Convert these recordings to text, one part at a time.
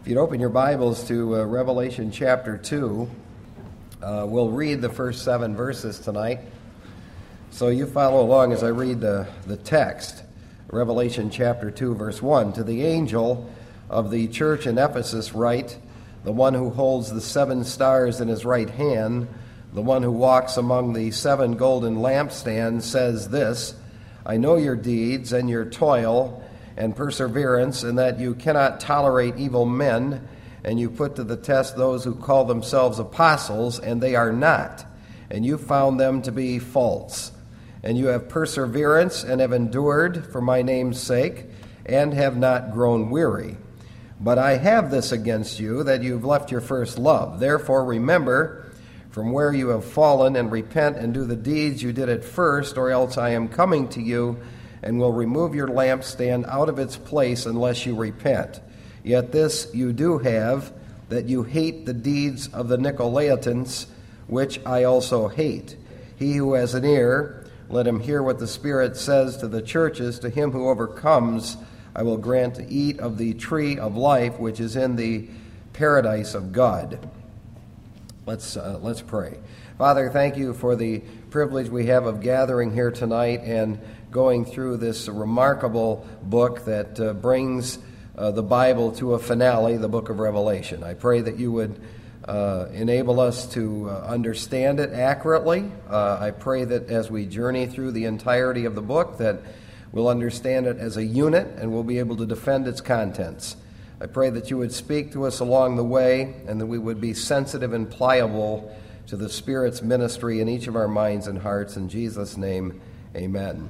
If you'd open your Bibles to Revelation chapter 2, we'll read the first 7 verses tonight. So you follow along as I read the text. Revelation chapter 2, verse 1. To the angel of the church in Ephesus write, the one who holds the 7 stars in his right hand, the one who walks among the 7 golden lampstands, says this, I know your deeds and your toil and perseverance, and that you cannot tolerate evil men, and you put to the test those who call themselves apostles, and they are not, and you found them to be false. And you have perseverance and have endured for my name's sake, and have not grown weary. But I have this against you, that you've left your first love. Therefore remember from where you have fallen, and repent and do the deeds you did at first, or else I am coming to you, and will remove your lampstand out of its place unless you repent. Yet this you do have, that you hate the deeds of the Nicolaitans, which I also hate. He who has an ear, let him hear what the Spirit says to the churches. To him who overcomes, I will grant to eat of the tree of life, which is in the paradise of God. Let's pray. Father, thank you for the privilege we have of gathering here tonight and going through this remarkable book that brings the Bible to a finale, the book of Revelation. I pray that you would enable us to understand it accurately. I pray that as we journey through the entirety of the book, that we'll understand it as a unit and we'll be able to defend its contents. I pray that you would speak to us along the way and that we would be sensitive and pliable to the Spirit's ministry in each of our minds and hearts. In Jesus' name, amen.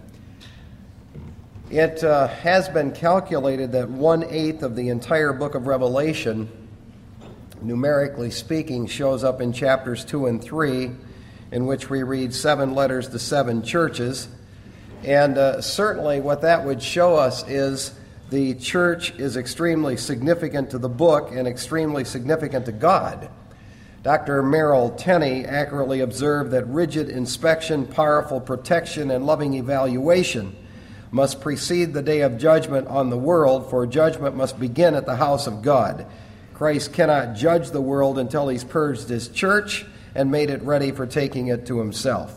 It has been calculated that 1/8 of the entire book of Revelation, numerically speaking, shows up in chapters 2 and 3, in which we read 7 letters to 7 churches. And certainly what that would show us is the church is extremely significant to the book and extremely significant to God. Dr. Merrill Tenney accurately observed that rigid inspection, powerful protection, and loving evaluation must precede the day of judgment on the world, for judgment must begin at the house of God. Christ cannot judge the world until he's purged his church and made it ready for taking it to himself.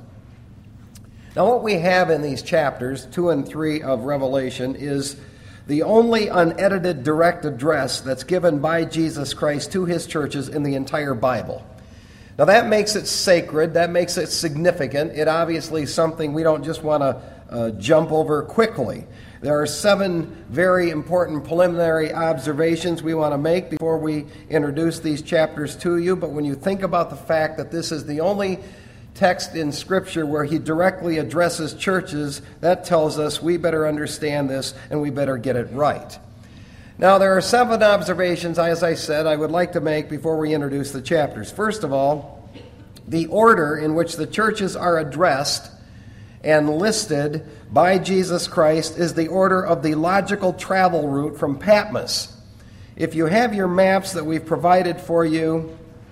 Now, what we have in these chapters, 2 and 3 of Revelation, is the only unedited direct address that's given by Jesus Christ to his churches in the entire Bible. Now, that makes it sacred. That makes it significant. It obviously is something we don't just want to jump over quickly. There are 7 very important preliminary observations we want to make before we introduce these chapters to you. But when you think about the fact that this is the only text in Scripture where he directly addresses churches, that tells us we better understand this and we better get it right. Now, there are 7 observations, as I said, I would like to make before we introduce the chapters. First of all, the order in which the churches are addressed and listed by Jesus Christ is the order of the logical travel route from Patmos. If you have your maps that we've provided for you,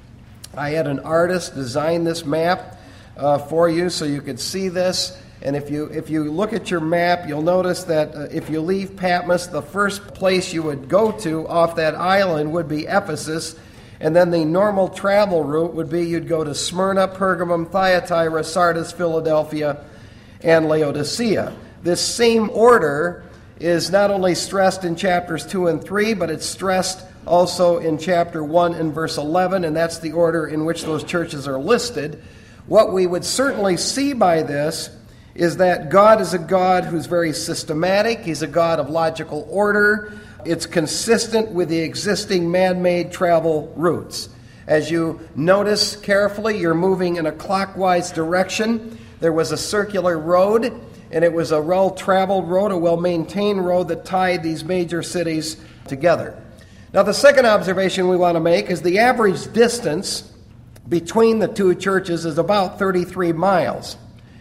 I had an artist design this map for you so you could see this. And if you look at your map, you'll notice that if you leave Patmos, the first place you would go to off that island would be Ephesus. And then the normal travel route would be you'd go to Smyrna, Pergamum, Thyatira, Sardis, Philadelphia, and Laodicea. This same order is not only stressed in chapters 2 and 3, but it's stressed also in chapter 1 and verse 11, and that's the order in which those churches are listed. What we would certainly see by this is that God is a God who's very systematic. He's a God of logical order. It's consistent with the existing man-made travel routes. As you notice carefully, you're moving in a clockwise direction. There was a circular road, and it was a well-traveled road, a well-maintained road that tied these major cities together. Now, the second observation we want to make is the average distance between the 2 churches is about 33 miles.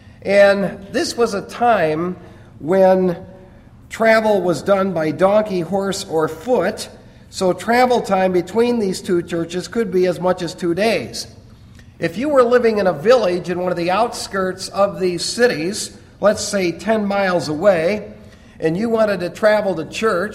And this was a time when travel was done by donkey, horse, or foot, so travel time between these 2 churches could be as much as 2 days. If you were living in a village in one of the outskirts of these cities, let's say 10 miles away, and you wanted to travel to church,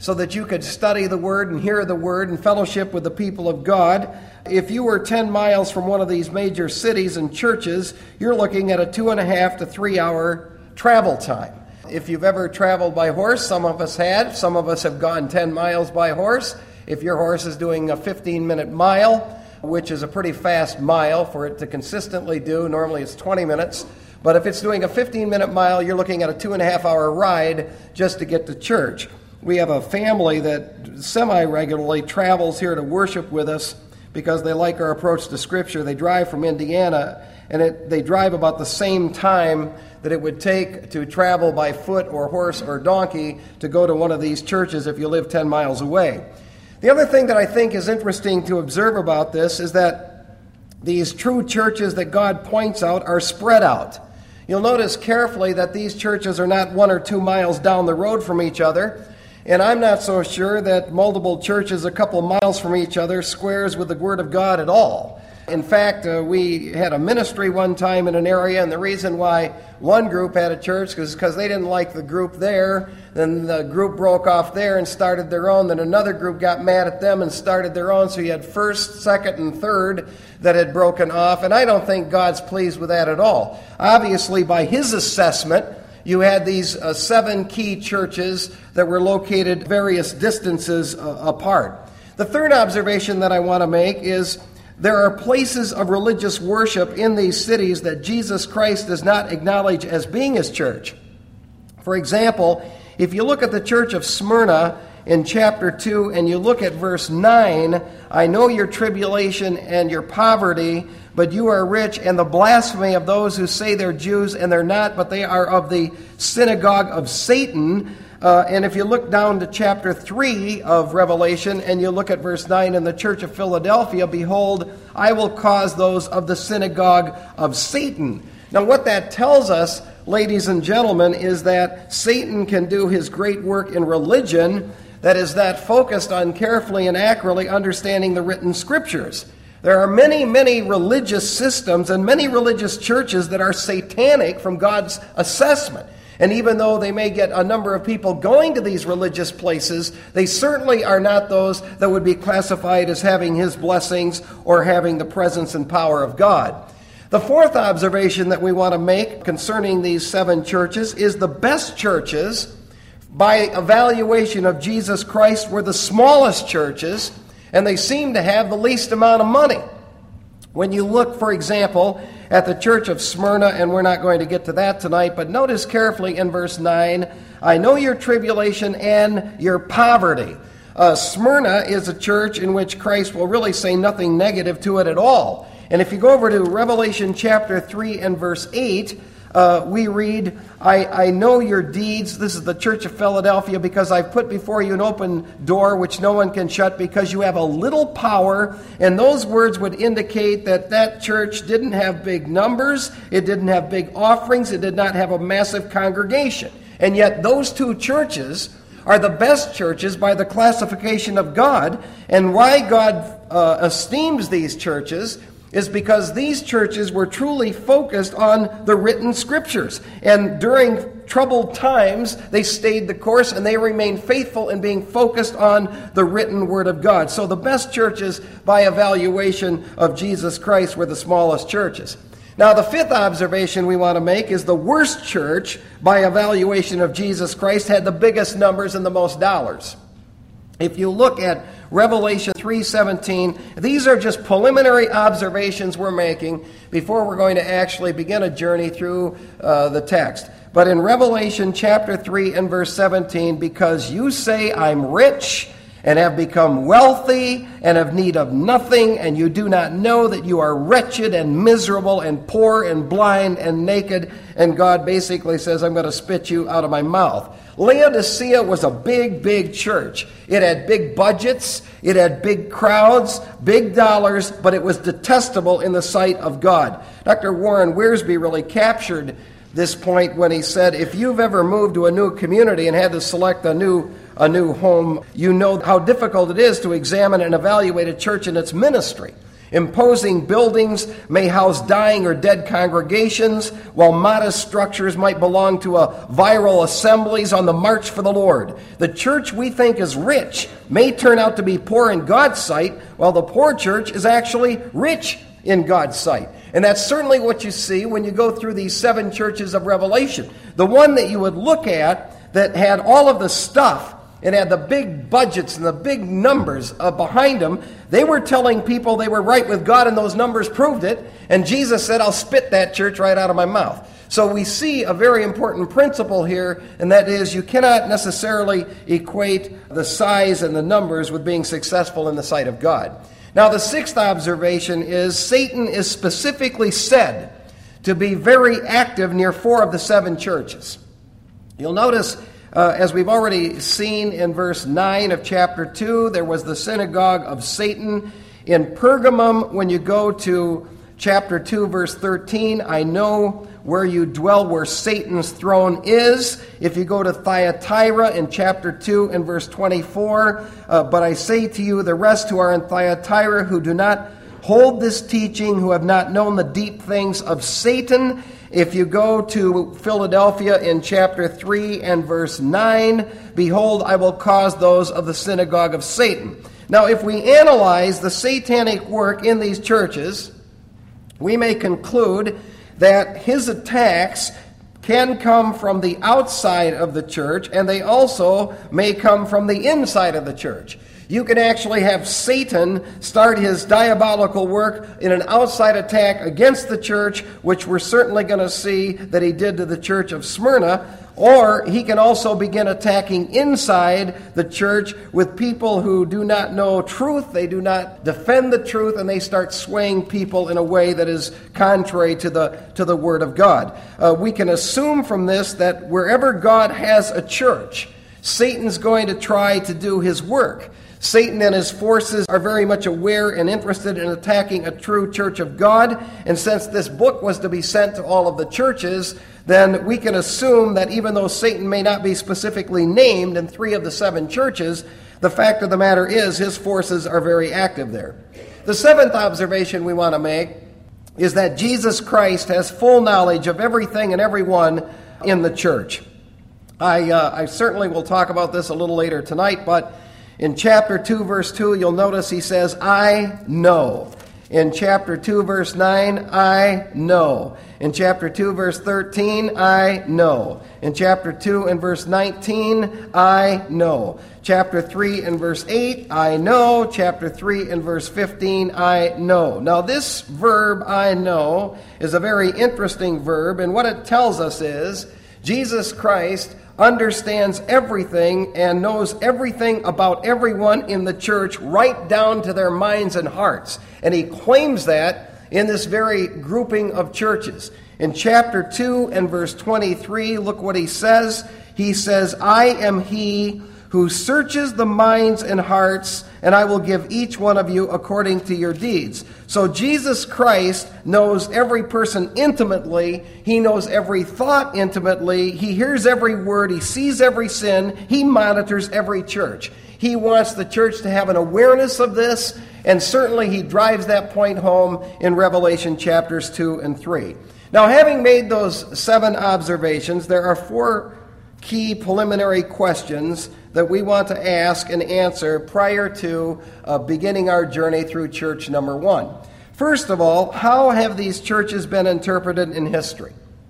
so that you could study the Word and hear the Word and fellowship with the people of God. If you were 10 miles from one of these major cities and churches, you're looking at a 2.5 to 3 hour travel time. If you've ever traveled by horse, some of us had. Some of us have gone 10 miles by horse. If your horse is doing a 15-minute mile, which is a pretty fast mile for it to consistently do, normally it's 20 minutes. But if it's doing a 15-minute mile, you're looking at a 2.5-hour ride just to get to church. We have a family that semi-regularly travels here to worship with us because they like our approach to Scripture. They drive from Indiana, and they drive about the same time that it would take to travel by foot or horse or donkey to go to one of these churches if you live 10 miles away. The other thing that I think is interesting to observe about this is that these true churches that God points out are spread out. You'll notice carefully that these churches are not 1 or 2 miles down the road from each other, and I'm not so sure that multiple churches a couple miles from each other squares with the Word of God at all. In fact, we had a ministry one time in an area, and the reason why one group had a church was because they didn't like the group there. Then the group broke off there and started their own. Then another group got mad at them and started their own. So you had first, second, and third that had broken off. And I don't think God's pleased with that at all. Obviously, by His assessment, you had these 7 key churches that were located various distances apart. The third observation that I want to make is there are places of religious worship in these cities that Jesus Christ does not acknowledge as being His church. For example, if you look at the church of Smyrna in chapter 2 and you look at verse 9, I know your tribulation and your poverty, but you are rich, and the blasphemy of those who say they're Jews and they're not, but they are of the synagogue of Satan. And if you look down to chapter 3 of Revelation and you look at verse 9 in the church of Philadelphia, behold, I will cause those of the synagogue of Satan. Now what that tells us, ladies and gentlemen, is that Satan can do his great work in religion that is that focused on carefully and accurately understanding the written Scriptures. There are many, many religious systems and many religious churches that are satanic from God's assessment. And even though they may get a number of people going to these religious places, they certainly are not those that would be classified as having His blessings or having the presence and power of God. The fourth observation that we want to make concerning these 7 churches is the best churches, by evaluation of Jesus Christ, were the smallest churches, and they seem to have the least amount of money. When you look, for example, at the church of Smyrna, and we're not going to get to that tonight, but notice carefully in verse 9, I know your tribulation and your poverty. Smyrna is a church in which Christ will really say nothing negative to it at all. And if you go over to Revelation chapter 3 and verse 8, we read, I know your deeds. This is the church of Philadelphia, because I've put before you an open door which no one can shut, because you have a little power. And those words would indicate that that church didn't have big numbers, it didn't have big offerings, it did not have a massive congregation. And yet those 2 churches are the best churches by the classification of God. And why God esteems these churches is because these churches were truly focused on the written Scriptures. And during troubled times, they stayed the course and they remained faithful in being focused on the written Word of God. So the best churches, by evaluation of Jesus Christ, were the smallest churches. Now, the fifth observation we want to make is the worst church, by evaluation of Jesus Christ, had the biggest numbers and the most dollars. If you look at Revelation 3:17, these are just preliminary observations we're making before we're going to actually begin a journey through the text. But in Revelation chapter 3 and verse 17, because you say I'm rich and have become wealthy and have need of nothing, and you do not know that you are wretched and miserable and poor and blind and naked, and God basically says, I'm going to spit you out of my mouth. Laodicea was a big, big church. It had big budgets, it had big crowds, big dollars, but it was detestable in the sight of God. Dr. Warren Wiersbe really captured this point when he said, if you've ever moved to a new community and had to select a new home, you know how difficult it is to examine and evaluate a church and its ministry. Imposing buildings may house dying or dead congregations, while modest structures might belong to viral assemblies on the march for the Lord. The church we think is rich may turn out to be poor in God's sight, while the poor church is actually rich in God's sight. And that's certainly what you see when you go through these 7 churches of Revelation. The one that you would look at that had all of the stuff, it had the big budgets and the big numbers behind them. They were telling people they were right with God, and those numbers proved it. And Jesus said, I'll spit that church right out of my mouth. So we see a very important principle here, and that is you cannot necessarily equate the size and the numbers with being successful in the sight of God. Now, the 6th observation is Satan is specifically said to be very active near 4 of the 7 churches. You'll notice, as we've already seen in verse 9 of chapter 2, there was the synagogue of Satan. In Pergamum, when you go to chapter 2, verse 13, I know where you dwell, where Satan's throne is. If you go to Thyatira in chapter 2 and verse 24, but I say to you, the rest who are in Thyatira, who do not hold this teaching, who have not known the deep things of Satan. If you go to Philadelphia in chapter 3 and verse 9, behold, I will cause those of the synagogue of Satan. Now, if we analyze the satanic work in these churches, we may conclude that his attacks can come from the outside of the church, and they also may come from the inside of the church. You can actually have Satan start his diabolical work in an outside attack against the church, which we're certainly going to see that he did to the church of Smyrna, or he can also begin attacking inside the church with people who do not know truth, they do not defend the truth, and they start swaying people in a way that is contrary to the Word of God. We can assume from this that wherever God has a church, Satan's going to try to do his work. Satan and his forces are very much aware and interested in attacking a true church of God, and since this book was to be sent to all of the churches, then we can assume that even though Satan may not be specifically named in 3 of the 7 churches, the fact of the matter is his forces are very active there. The 7th observation we want to make is that Jesus Christ has full knowledge of everything and everyone in the church. I certainly will talk about this a little later tonight, but in chapter 2, verse 2, you'll notice he says, I know. In chapter 2, verse 9, I know. In chapter 2, verse 13, I know. In chapter 2 and verse 19, I know. Chapter 3 and verse 8, I know. Chapter 3 and verse 15, I know. Now this verb, I know, is a very interesting verb, and what it tells us is Jesus Christ understands everything and knows everything about everyone in the church, right down to their minds and hearts. And he claims that in this very grouping of churches. In chapter 2 and verse 23, look what he says. He says, I am he who searches the minds and hearts, and I will give each one of you according to your deeds. So Jesus Christ knows every person intimately. He knows every thought intimately. He hears every word. He sees every sin. He monitors every church. He wants the church to have an awareness of this, and certainly he drives that point home in Revelation chapters 2 and 3. Now, having made those 7 observations, there are 4 key preliminary questions that we want to ask and answer prior to beginning our journey through church number 1. First of all, how have these churches been interpreted in history?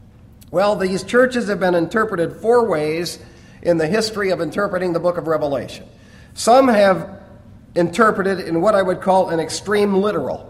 Well, these churches have been interpreted 4 ways in the history of interpreting the book of Revelation. Some have interpreted in what I would call an extreme literal.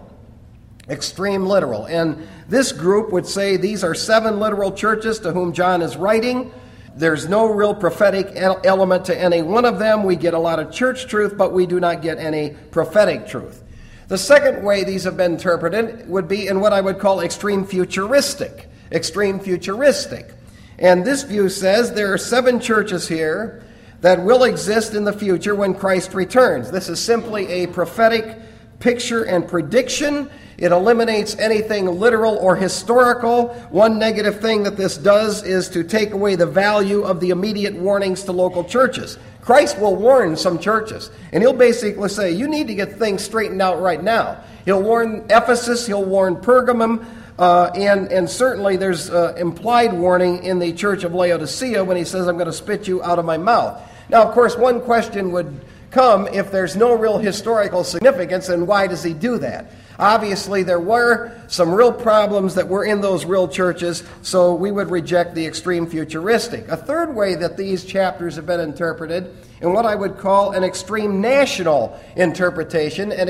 Extreme literal. And this group would say these are 7 literal churches to whom John is writing. There's no real prophetic element to any one of them. We get a lot of church truth, but we do not get any prophetic truth. The second way these have been interpreted would be in what I would call extreme futuristic. Extreme futuristic. And this view says there are 7 churches here that will exist in the future when Christ returns. This is simply a prophetic picture and prediction. It eliminates anything literal or historical. One negative thing that this does is to take away the value of the immediate warnings to local churches. Christ will warn some churches, and he'll basically say, you need to get things straightened out right now. He'll warn Ephesus, he'll warn Pergamum, and certainly there's implied warning in the church of Laodicea when he says, I'm going to spit you out of my mouth. Now, of course, one question would come, if there's no real historical significance, then why does he do that? Obviously, there were some real problems that were in those real churches, so we would reject the extreme futuristic. A third way that these chapters have been interpreted, in what I would call an extreme national interpretation, and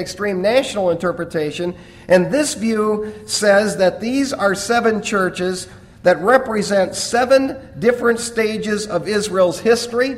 this view says that these are 7 churches that represent 7 different stages of Israel's history.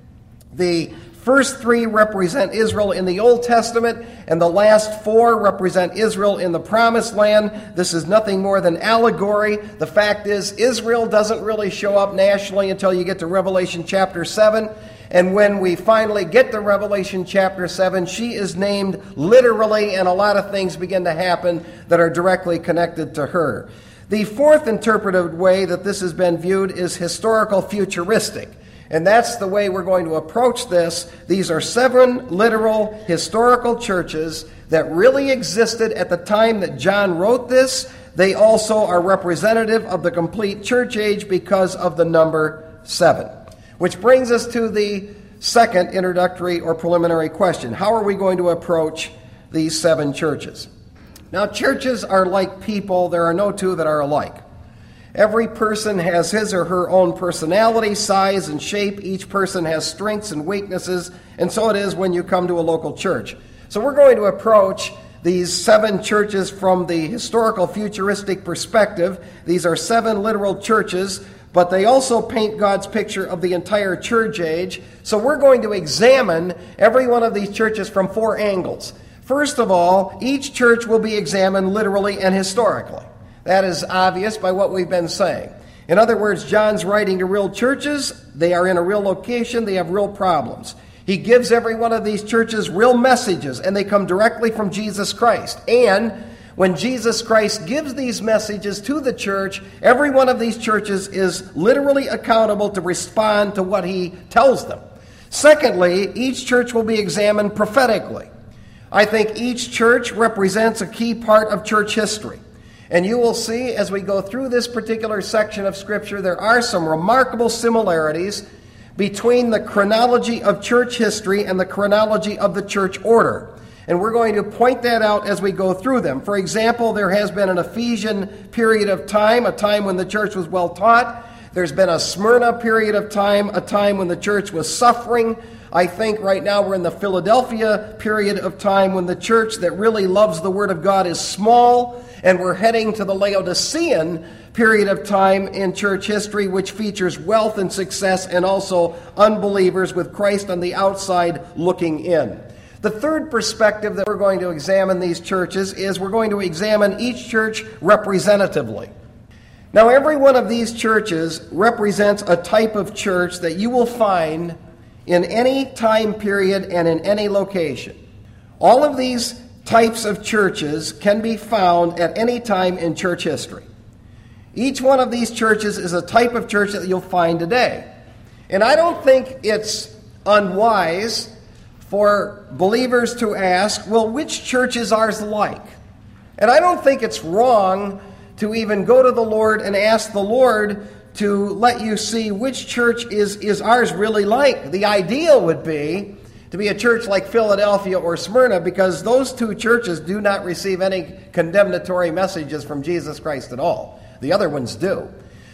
The first 3 represent Israel in the Old Testament, and the last 4 represent Israel in the Promised Land. This is nothing more than allegory. The fact is, Israel doesn't really show up nationally until you get to Revelation chapter 7. And when we finally get to Revelation chapter 7, she is named literally, and a lot of things begin to happen that are directly connected to her. The fourth interpretive way that this has been viewed is historical futuristic. And that's the way we're going to approach this. These are 7 literal historical churches that really existed at the time that John wrote this. They also are representative of the complete church age because of the number 7. Which brings us to the second introductory or preliminary question. How are we going to approach these 7 churches? Now, churches are like people. There are no two that are alike. Every person has his or her own personality, size, and shape. Each person has strengths and weaknesses, and so it is when you come to a local church. So we're going to approach these 7 churches from the historical futuristic perspective. These are 7 literal churches, but they also paint God's picture of the entire church age. So we're going to examine every one of these churches from 4 angles. First of all, each church will be examined literally and historically. That is obvious by what we've been saying. In other words, John's writing to real churches. They are in a real location. They have real problems. He gives every one of these churches real messages, and they come directly from Jesus Christ. And when Jesus Christ gives these messages to the church, every one of these churches is literally accountable to respond to what he tells them. Secondly, each church will be examined prophetically. I think each church represents a key part of church history. And you will see as we go through this particular section of Scripture, there are some remarkable similarities between the chronology of church history and the chronology of the church order. And we're going to point that out as we go through them. For example, there has been an Ephesian period of time, a time when the church was well taught. There's been a Smyrna period of time, a time when the church was suffering. I think right now we're in the Philadelphia period of time when the church that really loves the Word of God is small. And we're heading to the Laodicean period of time in church history, which features wealth and success and also unbelievers with Christ on the outside looking in. The third perspective that we're going to examine these churches is we're going to examine each church representatively. Now, every one of these churches represents a type of church that you will find in any time period and in any location. All of these types of churches can be found at any time in church history. Each one of these churches is a type of church that you'll find today. And I don't think it's unwise for believers to ask, well, which church is ours like? And I don't think it's wrong to even go to the Lord and ask the Lord to let you see which church is ours really like. The ideal would be to be a church like Philadelphia or Smyrna, because those 2 churches do not receive any condemnatory messages from Jesus Christ at all. The other ones do.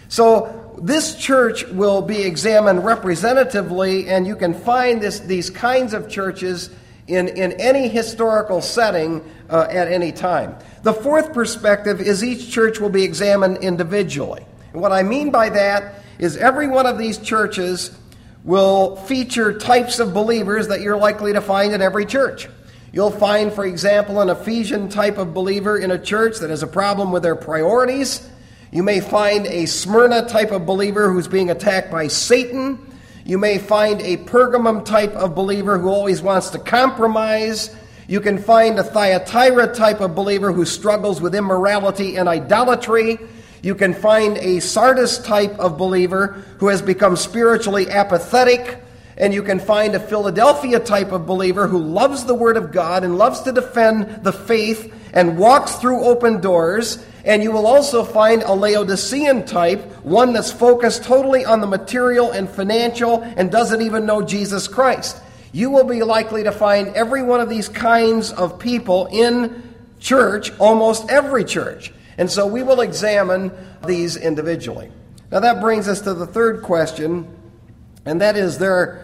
So this church will be examined representatively, and you can find these kinds of churches in any historical setting at any time. The fourth perspective is each church will be examined individually. And what I mean by that is every one of these churches will feature types of believers that you're likely to find in every church. You'll find, for example, an Ephesian type of believer in a church that has a problem with their priorities. You may find a Smyrna type of believer who's being attacked by Satan. You may find a Pergamum type of believer who always wants to compromise. You can find a Thyatira type of believer who struggles with immorality and idolatry. You can find a Sardis type of believer who has become spiritually apathetic. And you can find a Philadelphia type of believer who loves the Word of God and loves to defend the faith and walks through open doors. And you will also find a Laodicean type, one that's focused totally on the material and financial and doesn't even know Jesus Christ. You will be likely to find every one of these kinds of people in church, almost every church. And so we will examine these individually. Now that brings us to the third question, and that is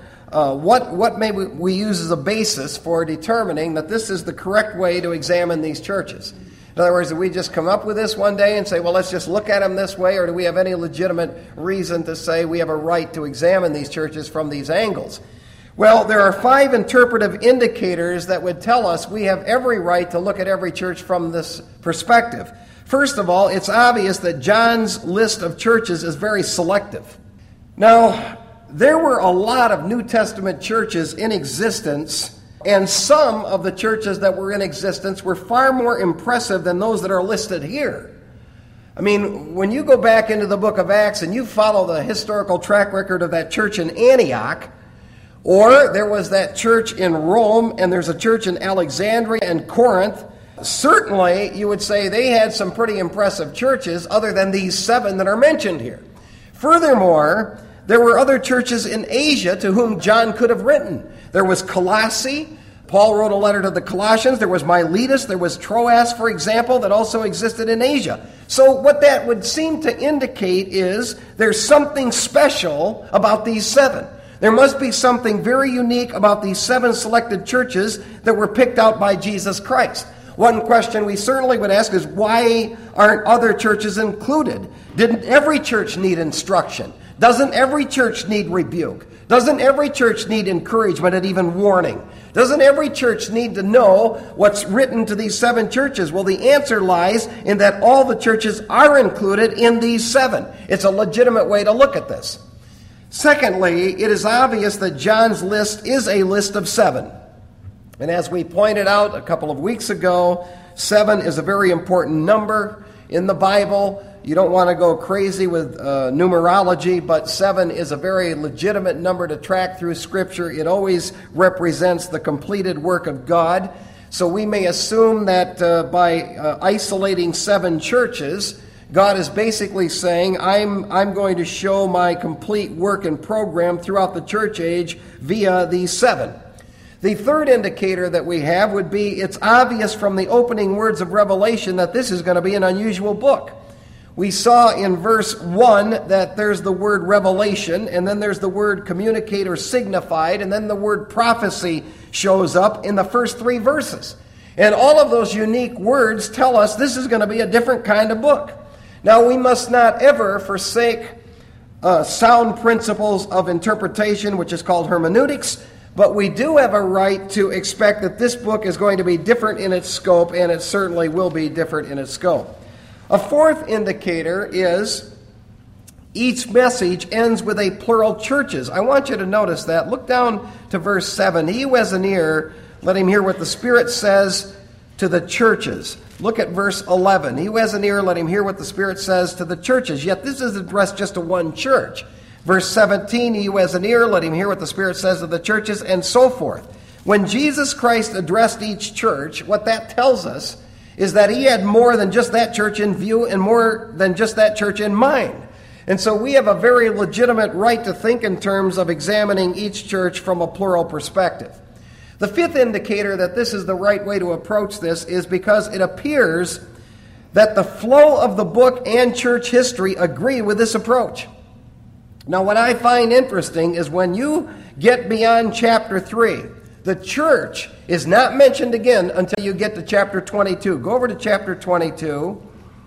what may we use as a basis for determining that this is the correct way to examine these churches? In other words, do we just come up with this one day and say, well, let's just look at them this way, or do we have any legitimate reason to say we have a right to examine these churches from these angles? Well, there are 5 interpretive indicators that would tell us we have every right to look at every church from this perspective. First of all, it's obvious that John's list of churches is very selective. Now, there were a lot of New Testament churches in existence, and some of the churches that were in existence were far more impressive than those that are listed here. I mean, when you go back into the book of Acts and you follow the historical track record of that church in Antioch, or there was that church in Rome, and there's a church in Alexandria and Corinth, certainly you would say they had some pretty impressive churches other than these 7 that are mentioned here. Furthermore, there were other churches in Asia to whom John could have written. There was Colossae. Paul wrote a letter to the Colossians. There was Miletus. There was Troas, for example, that also existed in Asia. So what that would seem to indicate is there's something special about these 7. There must be something very unique about these 7 selected churches that were picked out by Jesus Christ. One question we certainly would ask is, why aren't other churches included? Didn't every church need instruction? Doesn't every church need rebuke? Doesn't every church need encouragement and even warning? Doesn't every church need to know what's written to these 7 churches? Well, the answer lies in that all the churches are included in these 7. It's a legitimate way to look at this. Secondly, it is obvious that John's list is a list of 7. And as we pointed out a couple of weeks ago, 7 is a very important number in the Bible. You don't want to go crazy with numerology, but 7 is a very legitimate number to track through Scripture. It always represents the completed work of God. So we may assume that by isolating 7 churches, God is basically saying, I'm going to show my complete work and program throughout the church age via these 7. The third indicator that we have would be it's obvious from the opening words of Revelation that this is going to be an unusual book. We saw in verse 1 that there's the word revelation, and then there's the word communicate or signified, and then the word prophecy shows up in the first 3 verses. And all of those unique words tell us this is going to be a different kind of book. Now, we must not ever forsake sound principles of interpretation, which is called hermeneutics, but we do have a right to expect that this book is going to be different in its scope, and it certainly will be different in its scope. A fourth indicator is each message ends with a plural churches. I want you to notice that. Look down to verse 7. He who has an ear, let him hear what the Spirit says to the churches. Look at verse 11. He who has an ear, let him hear what the Spirit says to the churches. Yet this is addressed just to one church. Verse 17, he who has an ear, let him hear what the Spirit says to the churches, and so forth. When Jesus Christ addressed each church, what that tells us is that he had more than just that church in view and more than just that church in mind. And so we have a very legitimate right to think in terms of examining each church from a plural perspective. The fifth indicator that this is the right way to approach this is because it appears that the flow of the book and church history agree with this approach. Now, what I find interesting is when you get beyond chapter 3, the church is not mentioned again until you get to chapter 22. Go over to chapter 22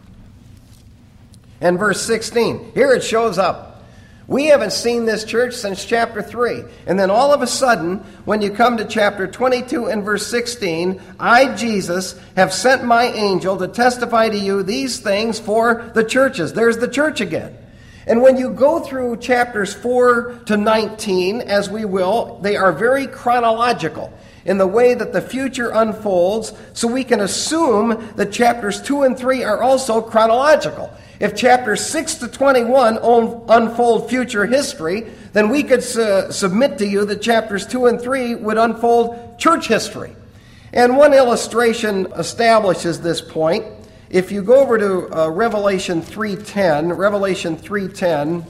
and verse 16. Here it shows up. We haven't seen this church since chapter 3. And then all of a sudden, when you come to chapter 22 and verse 16, I, Jesus, have sent my angel to testify to you these things for the churches. There's the church again. And when you go through chapters 4 to 19, as we will, they are very chronological. in the way that the future unfolds, so we can assume that chapters 2 and 3 are also chronological. If chapters 6 to 21 unfold future history, then we could submit to you that chapters 2 and 3 would unfold church history. And one illustration establishes this point. If you go over to Revelation 3:10,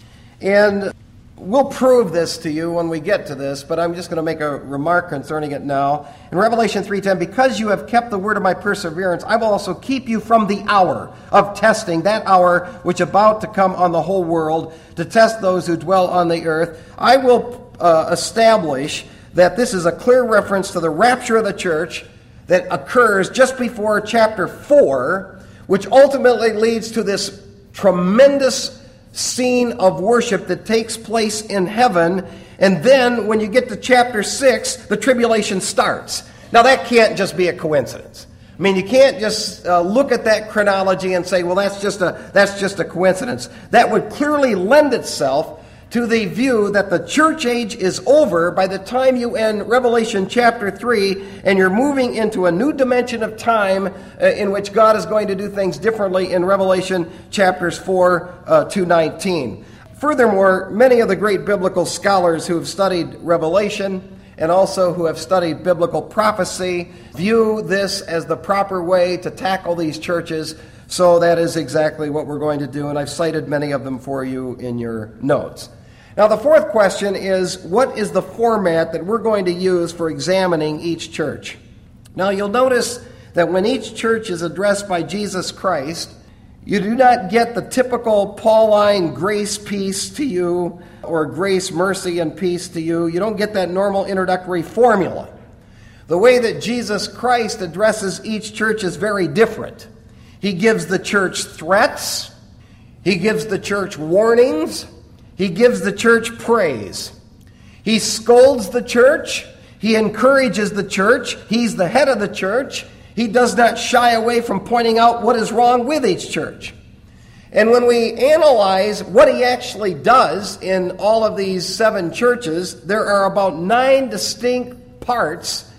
and we'll prove this to you when we get to this, but I'm just going to make a remark concerning it now. In Revelation 3:10, because you have kept the word of my perseverance, I will also keep you from the hour of testing, that hour which about to come on the whole world, to test those who dwell on the earth. I will establish that this is a clear reference to the rapture of the church that occurs just before chapter 4, which ultimately leads to this tremendous scene of worship that takes place in heaven. And then when you get to chapter 6, the tribulation starts. Now that can't just be a coincidence. I mean, you can't just look at that chronology and say, well, that's just a coincidence. That would clearly lend itself to the view that the church age is over by the time you end Revelation chapter 3, and you're moving into a new dimension of time in which God is going to do things differently in Revelation chapters 4 to 19. Furthermore, many of the great biblical scholars who have studied Revelation and also who have studied biblical prophecy view this as the proper way to tackle these churches. So that is exactly what we're going to do, and I've cited many of them for you in your notes. Now, the fourth question is, what is the format that we're going to use for examining each church? Now, you'll notice that when each church is addressed by Jesus Christ, you do not get the typical Pauline grace, peace to you, or grace, mercy, and peace to you. You don't get that normal introductory formula. The way that Jesus Christ addresses each church is very different. He gives the church threats. He gives the church warnings. He gives the church praise. He scolds the church. He encourages the church. He's the head of the church. He does not shy away from pointing out what is wrong with each church. And when we analyze what he actually does in all of these 7 churches, there are about 9 distinct parts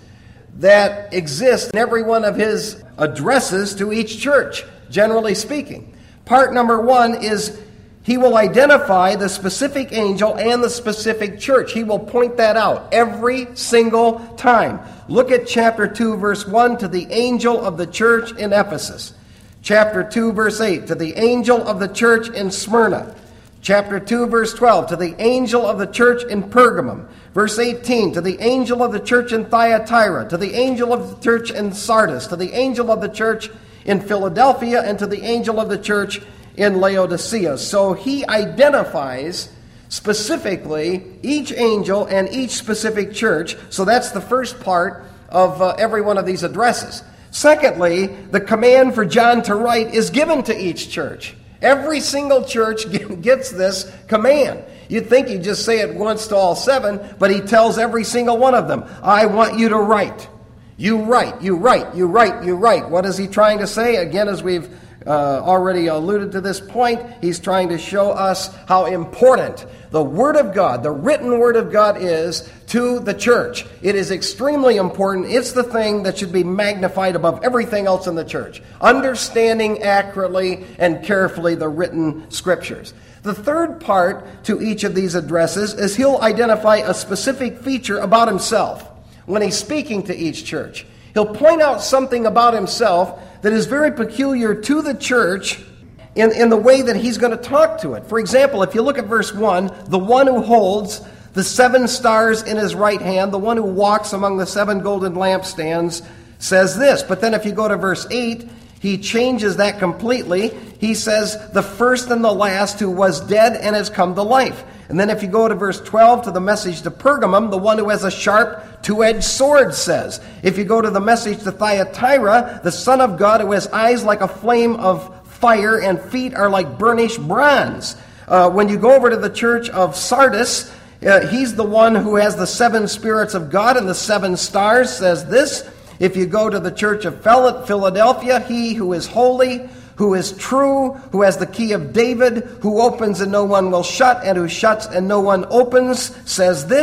that exist in every one of his addresses to each church, generally speaking. Part number 1 is he will identify the specific angel and the specific church. He will point that out every single time. Look at chapter 2, verse 1, to the angel of the church in Ephesus. Chapter 2, verse 8, to the angel of the church in Smyrna. Chapter 2, verse 12, to the angel of the church in Pergamum. Verse 18, to the angel of the church in Thyatira. To the angel of the church in Sardis. To the angel of the church in Philadelphia. And to the angel of the church in Laodicea. So he identifies specifically each angel and each specific church. So that's the first part of every one of these addresses. Secondly, the command for John to write is given to each church. Every single church gets this command. You'd think he'd just say it once to all 7, but he tells every single one of them, I want you to write. You write, you write, you write, you write. What is he trying to say? Again, as we've already alluded to this point, he's trying to show us how important the Word of God, the written Word of God, is to the church. It is extremely important. It's the thing that should be magnified above everything else in the church. Understanding accurately and carefully the written Scriptures. The third part to each of these addresses is he'll identify a specific feature about himself when he's speaking to each church. He'll point out something about himself that is very peculiar to the church in the way that he's going to talk to it. For example, if you look at verse 1, the one who holds the 7 stars in his right hand, the one who walks among the 7 golden lampstands, says this. But then if you go to verse 8, he changes that completely. He says, the first and the last who was dead and has come to life. And then if you go to verse 12, to the message to Pergamum, the one who has a sharp, two-edged sword says. If you go to the message to Thyatira, the Son of God who has eyes like a flame of fire and feet are like burnished bronze. When you go over to the church of Sardis, he's the one who has the 7 spirits of God and the 7 stars, says this. If you go to the church of Philadelphia, he who is holy, who is true, who has the key of David, who opens and no one will shut, and who shuts and no one opens, says this.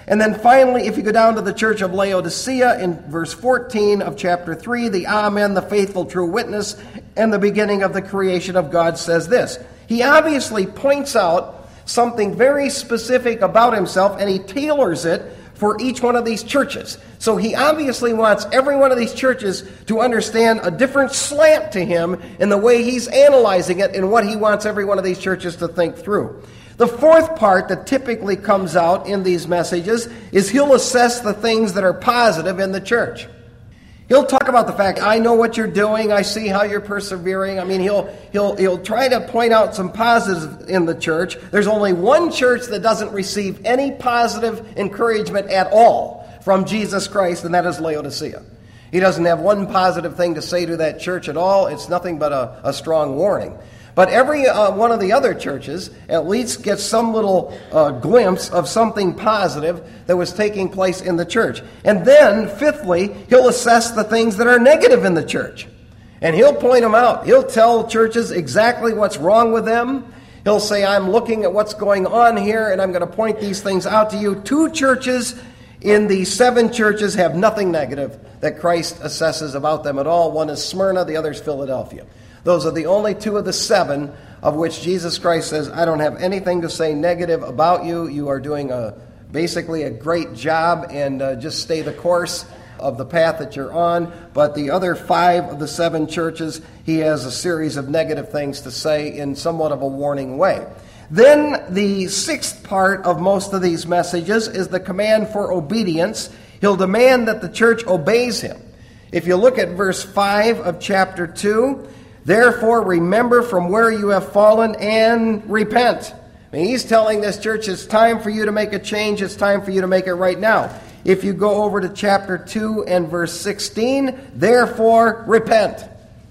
And then finally, if you go down to the church of Laodicea in verse 14 of chapter 3, the Amen, the faithful true witness, and the beginning of the creation of God says this. He obviously points out something very specific about himself, and he tailors it for each one of these churches. So he obviously wants every one of these churches to understand a different slant to him in the way he's analyzing it and what he wants every one of these churches to think through. The fourth part that typically comes out in these messages is he'll assess the things that are positive in the church. He'll talk about the fact, I know what you're doing, I see how you're persevering. I mean, he'll try to point out some positives in the church. There's only one church that doesn't receive any positive encouragement at all from Jesus Christ, and that is Laodicea. He doesn't have one positive thing to say to that church at all. It's nothing but a strong warning. But every one of the other churches at least gets some little glimpse of something positive that was taking place in the church. And then, fifthly, he'll assess the things that are negative in the church. And he'll point them out. He'll tell churches exactly what's wrong with them. He'll say, I'm looking at what's going on here, and I'm going to point these things out to you. 2 churches in the 7 churches have nothing negative that Christ assesses about them at all. One is Smyrna, the other is Philadelphia. Those are the only 2 of the 7 of which Jesus Christ says, I don't have anything to say negative about you. You are doing basically a great job, and just stay the course of the path that you're on. But the other 5 of the 7 churches, he has a series of negative things to say in somewhat of a warning way. Then the 6th part of most of these messages is the command for obedience. He'll demand that the church obeys him. If you look at verse 5 of chapter 2, therefore, remember from where you have fallen and repent. I mean, he's telling this church it's time for you to make a change. It's time for you to make it right now. If you go over to chapter 2 and verse 16, therefore, repent.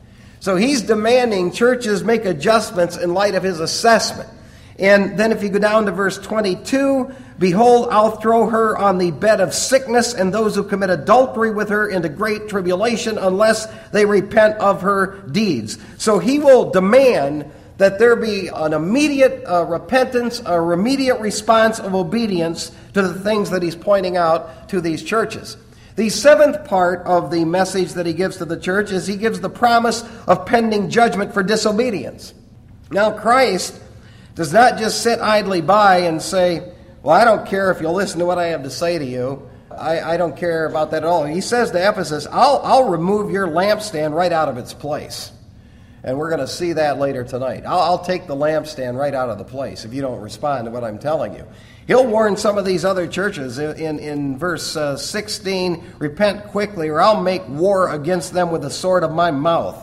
So he's demanding churches make adjustments in light of his assessment. And then if you go down to verse 22, behold, I'll throw her on the bed of sickness, and those who commit adultery with her into great tribulation, unless they repent of her deeds. So he will demand that there be an immediate repentance, a immediate response of obedience to the things that he's pointing out to these churches. The 7th part of the message that he gives to the church is he gives the promise of pending judgment for disobedience. Now, Christ does not just sit idly by and say, well, I don't care if you'll listen to what I have to say to you. I don't care about that at all. He says to Ephesus, I'll remove your lampstand right out of its place. And we're going to see that later tonight. I'll take the lampstand right out of the place if you don't respond to what I'm telling you. He'll warn some of these other churches in verse 16, repent quickly or I'll make war against them with the sword of my mouth.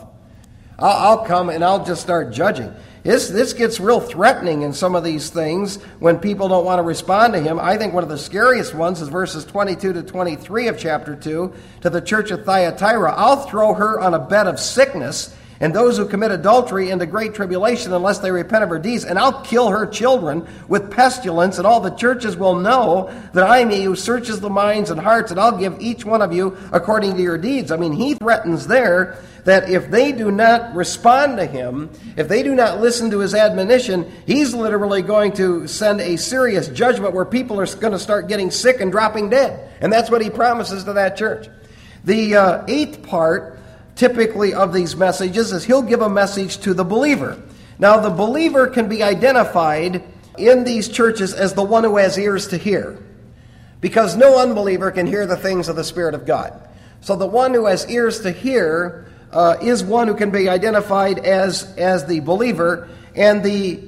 I'll come and I'll just start judging. This gets real threatening in some of these things when people don't want to respond to him. I think one of the scariest ones is verses 22 to 23 of chapter 2 to the church of Thyatira. I'll throw her on a bed of sickness and those who commit adultery into great tribulation unless they repent of her deeds. And I'll kill her children with pestilence, and all the churches will know that I am he who searches the minds and hearts, and I'll give each one of you according to your deeds. I mean, he threatens there that if they do not respond to him, if they do not listen to his admonition, he's literally going to send a serious judgment where people are going to start getting sick and dropping dead. And that's what he promises to that church. The 8th part, typically, of these messages is he'll give a message to the believer. Now, the believer can be identified in these churches as the one who has ears to hear, because no unbeliever can hear the things of the Spirit of God. So the one who has ears to hear is one who can be identified as the believer. And the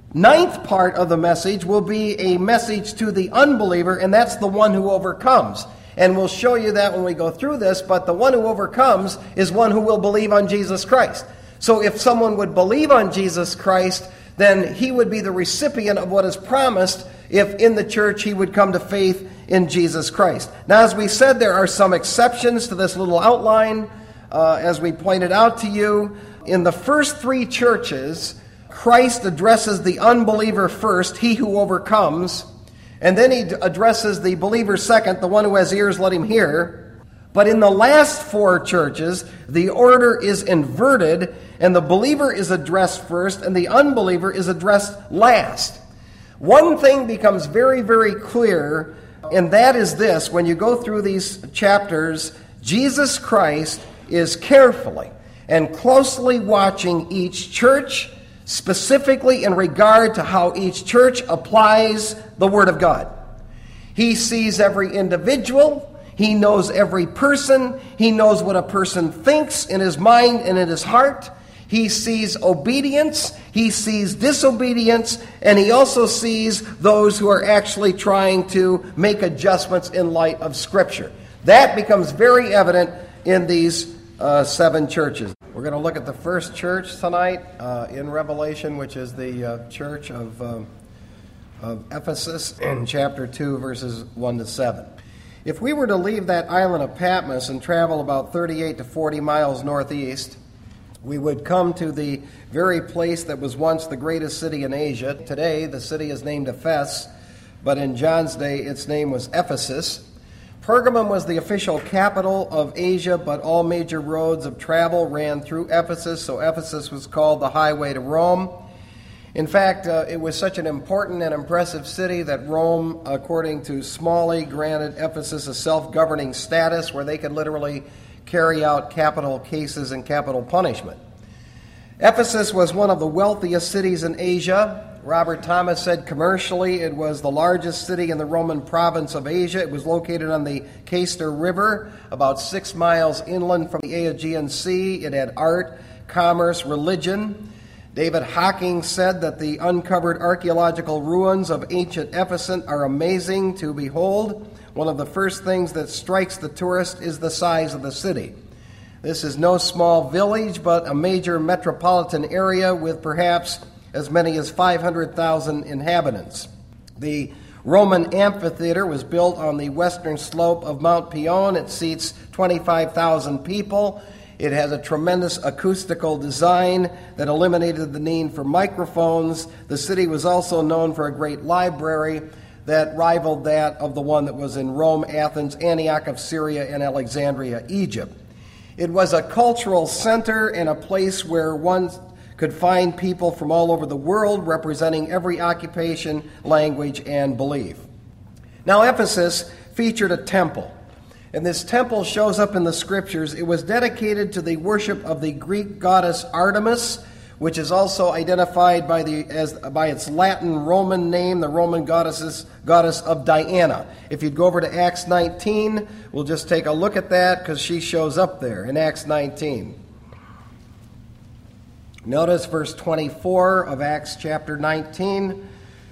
9th part of the message will be a message to the unbeliever, and that's the one who overcomes. And we'll show you that when we go through this, but the one who overcomes is one who will believe on Jesus Christ. So if someone would believe on Jesus Christ, then he would be the recipient of what is promised if in the church he would come to faith in Jesus Christ. Now, as we said, there are some exceptions to this little outline. As we pointed out to you, in the first 3 churches, Christ addresses the unbeliever first, he who overcomes, and then he addresses the believer second, the one who has ears, let him hear. But in the last 4 churches, the order is inverted, and the believer is addressed first, and the unbeliever is addressed last. One thing becomes very, very clear And that is this: when you go through these chapters, Jesus Christ is carefully and closely watching each church, specifically in regard to how each church applies the Word of God. He sees every individual. He knows every person. He knows what a person thinks in his mind and in his heart. He sees obedience. He sees disobedience. And he also sees those who are actually trying to make adjustments in light of Scripture. That becomes very evident in these 7 churches. We're going to look at the first church tonight in Revelation, which is the church of Ephesus in chapter 2, verses 1 to 7. If we were to leave that island of Patmos and travel about 38 to 40 miles northeast, we would come to the very place that was once the greatest city in Asia. Today, the city is named Ephes, but in John's day, its name was Ephesus. Pergamum was the official capital of Asia, but all major roads of travel ran through Ephesus, so Ephesus was called the highway to Rome. In fact, it was such an important and impressive city that Rome, according to Smalley, granted Ephesus a self-governing status where they could literally carry out capital cases and capital punishment. Ephesus was one of the wealthiest cities in Asia. Robert Thomas said commercially it was the largest city in the Roman province of Asia. It was located on the Cayster River, about 6 miles inland from the Aegean Sea. It had art, commerce, religion. David Hocking said that the uncovered archaeological ruins of ancient Ephesus are amazing to behold. One of the first things that strikes the tourist is the size of the city. This is no small village, but a major metropolitan area with perhaps as many as 500,000 inhabitants. The Roman amphitheater was built on the western slope of Mount Pion. It seats 25,000 people. It has a tremendous acoustical design that eliminated the need for microphones. The city was also known for a great library that rivaled that of the one that was in Rome, Athens, Antioch of Syria, and Alexandria, Egypt. It was a cultural center and a place where one could find people from all over the world representing every occupation, language, and belief. Now, Ephesus featured a temple. And this temple shows up in the Scriptures. It was dedicated to the worship of the Greek goddess Artemis, which is also identified by its Latin Roman name, the Roman goddess of Diana. If you'd go over to Acts 19, we'll just take a look at that because she shows up there in Acts 19. Notice verse 24 of Acts chapter 19.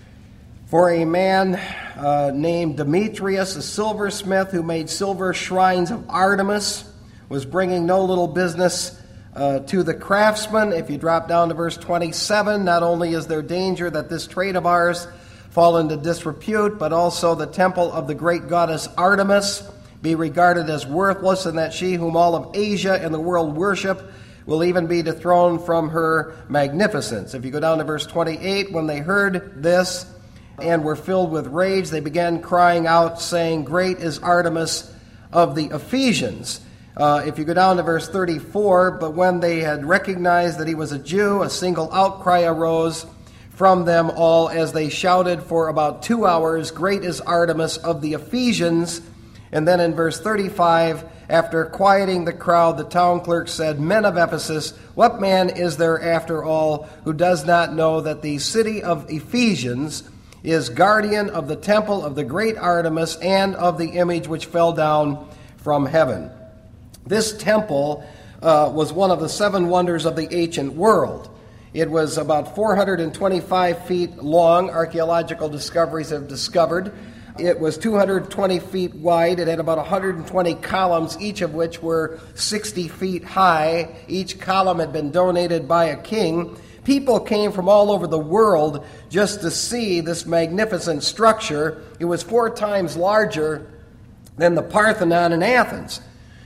For a man named Demetrius, a silversmith who made silver shrines of Artemis, was bringing no little business to the craftsmen. If you drop down to verse 27, not only is there danger that this trade of ours fall into disrepute, but also the temple of the great goddess Artemis be regarded as worthless, and that she whom all of Asia and the world worship will even be dethroned from her magnificence. If you go down to verse 28, when they heard this and were filled with rage, they began crying out, saying, Great is Artemis of the Ephesians. If you go down to verse 34, but when they had recognized that he was a Jew, a single outcry arose from them all as they shouted for about 2 hours, Great is Artemis of the Ephesians. And then in verse 35, after quieting the crowd, the town clerk said, Men of Ephesus, what man is there after all who does not know that the city of Ephesians is guardian of the temple of the great Artemis and of the image which fell down from heaven? This temple was one of the 7 wonders of the ancient world. It was about 425 feet long, archaeological discoveries have discovered. It was 220 feet wide. It had about 120 columns, each of which were 60 feet high. Each column had been donated by a king. People came from all over the world just to see this magnificent structure. It was 4 times larger than the Parthenon in Athens.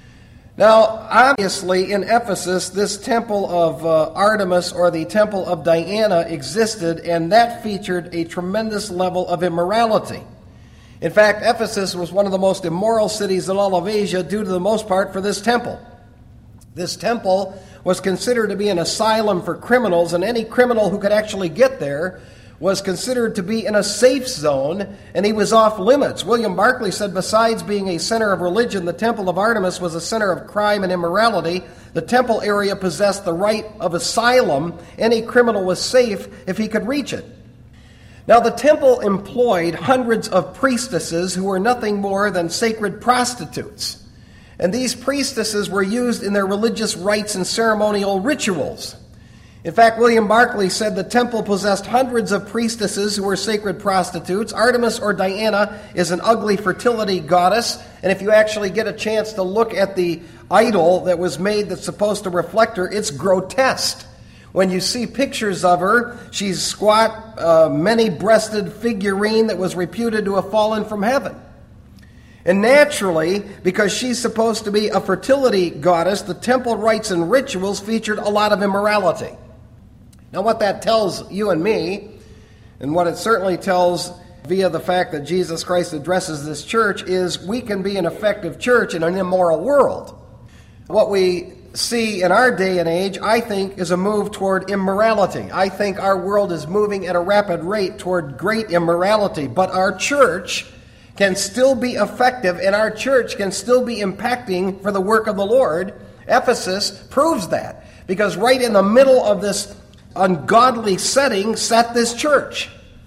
Now, obviously, in Ephesus, this temple of Artemis, or the temple of Diana, existed, and that featured a tremendous level of immorality. In fact, Ephesus was one of the most immoral cities in all of Asia, due to the most part for this temple. This temple was considered to be an asylum for criminals, and any criminal who could actually get there was considered to be in a safe zone, and he was off limits. William Barclay said, besides being a center of religion, the Temple of Artemis was a center of crime and immorality. The temple area possessed the right of asylum. Any criminal was safe if he could reach it. Now, the temple employed hundreds of priestesses who were nothing more than sacred prostitutes. And these priestesses were used in their religious rites and ceremonial rituals. In fact, William Barclay said the temple possessed hundreds of priestesses who were sacred prostitutes. Artemis or Diana is an ugly fertility goddess, and if you actually get a chance to look at the idol that was made that's supposed to reflect her, it's grotesque. When you see pictures of her, she's squat, many-breasted figurine that was reputed to have fallen from heaven. And naturally, because she's supposed to be a fertility goddess, the temple rites and rituals featured a lot of immorality. Now, what that tells you and me, and what it certainly tells via the fact that Jesus Christ addresses this church, is we can be an effective church in an immoral world. What we see in our day and age, I think, is a move toward immorality. I think our world is moving at a rapid rate toward great immorality, but our church can still be effective, and our church can still be impacting for the work of the Lord. Ephesus proves that, because right in the middle of this ungodly setting sat this church.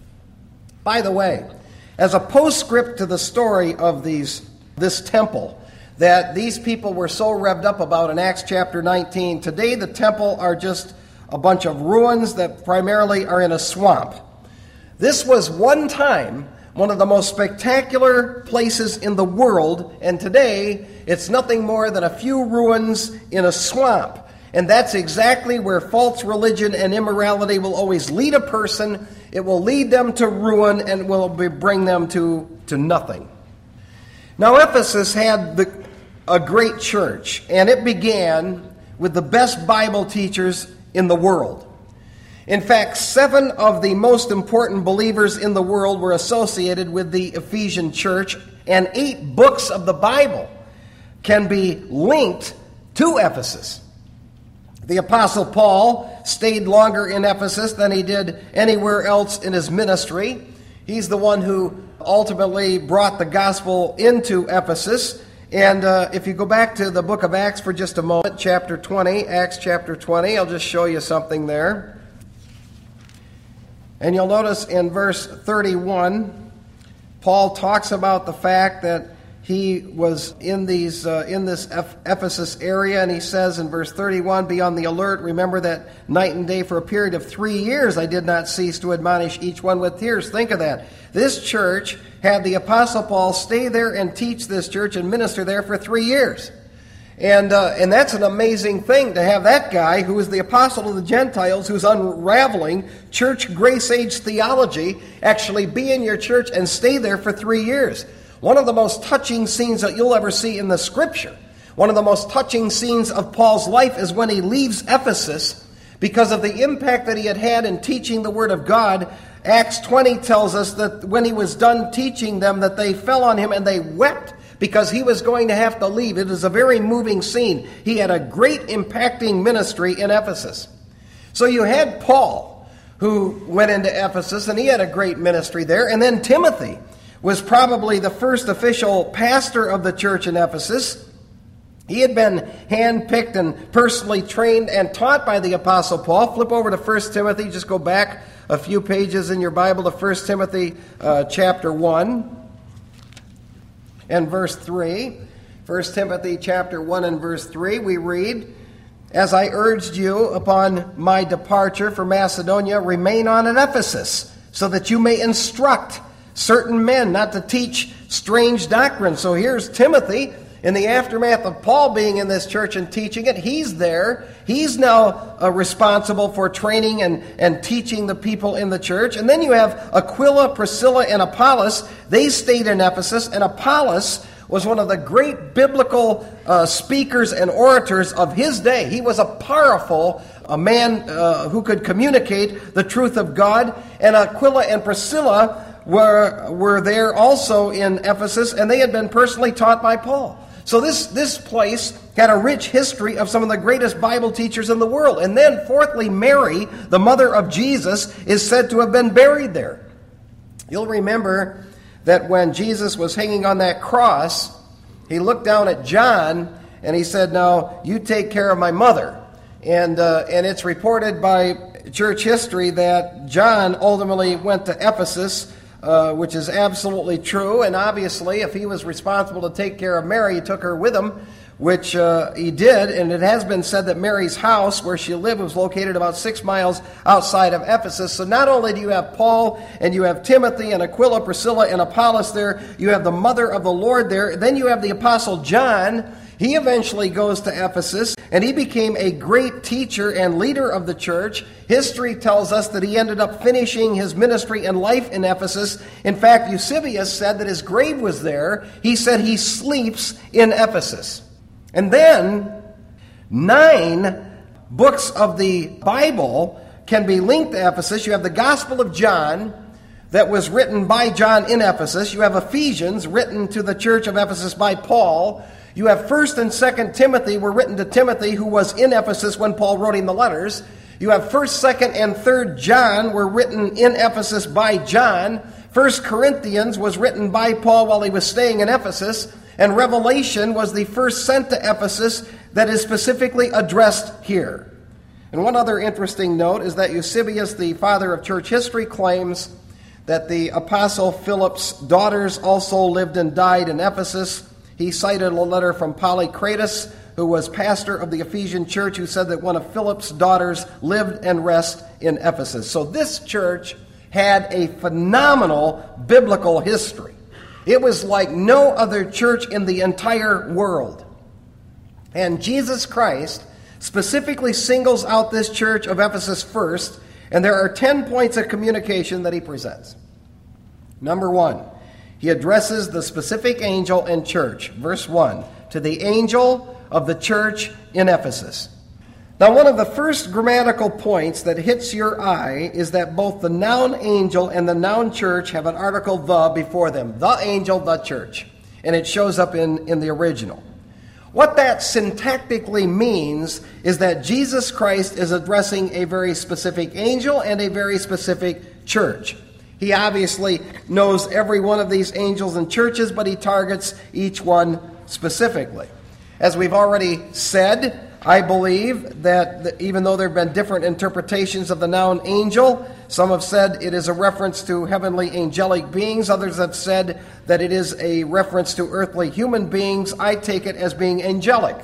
By the way, as a postscript to the story of this temple that these people were so revved up about in Acts chapter 19, today the temple are just a bunch of ruins that primarily are in a swamp. This was one time one of the most spectacular places in the world, and today it's nothing more than a few ruins in a swamp. And that's exactly where false religion and immorality will always lead a person. It will lead them to ruin and will bring them to nothing. Now, Ephesus had a great church, and it began with the best Bible teachers in the world. In fact, 7 of the most important believers in the world were associated with the Ephesian church, and 8 books of the Bible can be linked to Ephesus. The Apostle Paul stayed longer in Ephesus than he did anywhere else in his ministry. He's the one who ultimately brought the gospel into Ephesus. And if you go back to the book of Acts for just a moment, chapter 20, Acts chapter 20, I'll just show you something there. And you'll notice in verse 31, Paul talks about the fact that he was in this Ephesus area, and he says in verse 31, "Be on the alert, remember that night and day for a period of 3 years I did not cease to admonish each one with tears." Think of that. This church had the Apostle Paul stay there and teach this church and minister there for 3 years. And that's an amazing thing to have that guy who is the apostle of the Gentiles, who's unraveling church grace age theology, actually be in your church and stay there for 3 years. One of the most touching scenes that you'll ever see in the Scripture, one of the most touching scenes of Paul's life, is when he leaves Ephesus because of the impact that he had in teaching the Word of God. Acts 20 tells us that when he was done teaching them, that they fell on him and they wept because he was going to have to leave. It is a very moving scene. He had a great impacting ministry in Ephesus. So you had Paul, who went into Ephesus, and he had a great ministry there. And then Timothy was probably the first official pastor of the church in Ephesus. He had been handpicked and personally trained and taught by the Apostle Paul. Flip over to 1 Timothy. Just go back a few pages in your Bible to 1 Timothy chapter 1 and verse 3. 1 Timothy chapter 1 and verse 3, we read, "As I urged you upon my departure for Macedonia, remain on at Ephesus, so that you may instruct certain men not to teach strange doctrine." So here's Timothy in the aftermath of Paul being in this church and teaching it. He's there. He's now responsible for training and teaching the people in the church. And then you have Aquila, Priscilla, and Apollos. They stayed in Ephesus, and Apollos was one of the great biblical speakers and orators of his day. He was a powerful man who could communicate the truth of God. And Aquila and Priscilla were there also in Ephesus, and they had been personally taught by Paul. So this place had a rich history of some of the greatest Bible teachers in the world. And then, fourthly, Mary, the mother of Jesus, is said to have been buried there. You'll remember that when Jesus was hanging on that cross, he looked down at John and he said, "Now, you take care of my mother." And it's reported by church history that John ultimately went to Ephesus, which is absolutely true. And obviously, if he was responsible to take care of Mary, he took her with him, which he did. And it has been said that Mary's house, where she lived, was located about 6 miles outside of Ephesus. So not only do you have Paul and you have Timothy and Aquila, Priscilla, and Apollos there, you have the mother of the Lord there. Then you have the Apostle John. He eventually goes to Ephesus, and he became a great teacher and leader of the church. History tells us that he ended up finishing his ministry and life in Ephesus. In fact, Eusebius said that his grave was there. He said he sleeps in Ephesus. And then 9 books of the Bible can be linked to Ephesus. You have the Gospel of John that was written by John in Ephesus. You have Ephesians, written to the church of Ephesus by Paul. You have 1st and 2nd Timothy were written to Timothy, who was in Ephesus when Paul wrote him the letters. You have 1st, 2nd, and 3rd John were written in Ephesus by John. 1 Corinthians was written by Paul while he was staying in Ephesus. And Revelation was the first sent to Ephesus that is specifically addressed here. And one other interesting note is that Eusebius, the father of church history, claims that the Apostle Philip's daughters also lived and died in Ephesus. He cited a letter from Polycrates, who was pastor of the Ephesian church, who said that one of Philip's daughters lived and rested in Ephesus. So this church had a phenomenal biblical history. It was like no other church in the entire world. And Jesus Christ specifically singles out this church of Ephesus first, and there are 10 points of communication that he presents. Number 1. He addresses the specific angel and church. Verse 1, to the angel of the church in Ephesus. Now, one of the first grammatical points that hits your eye is that both the noun angel and the noun church have an article the before them. The angel, the church. And it shows up in the original. What that syntactically means is that Jesus Christ is addressing a very specific angel and a very specific church. He obviously knows every one of these angels and churches, but he targets each one specifically. As we've already said, I believe that even though there have been different interpretations of the noun angel, some have said it is a reference to heavenly angelic beings. Others have said that it is a reference to earthly human beings. I take it as being angelic.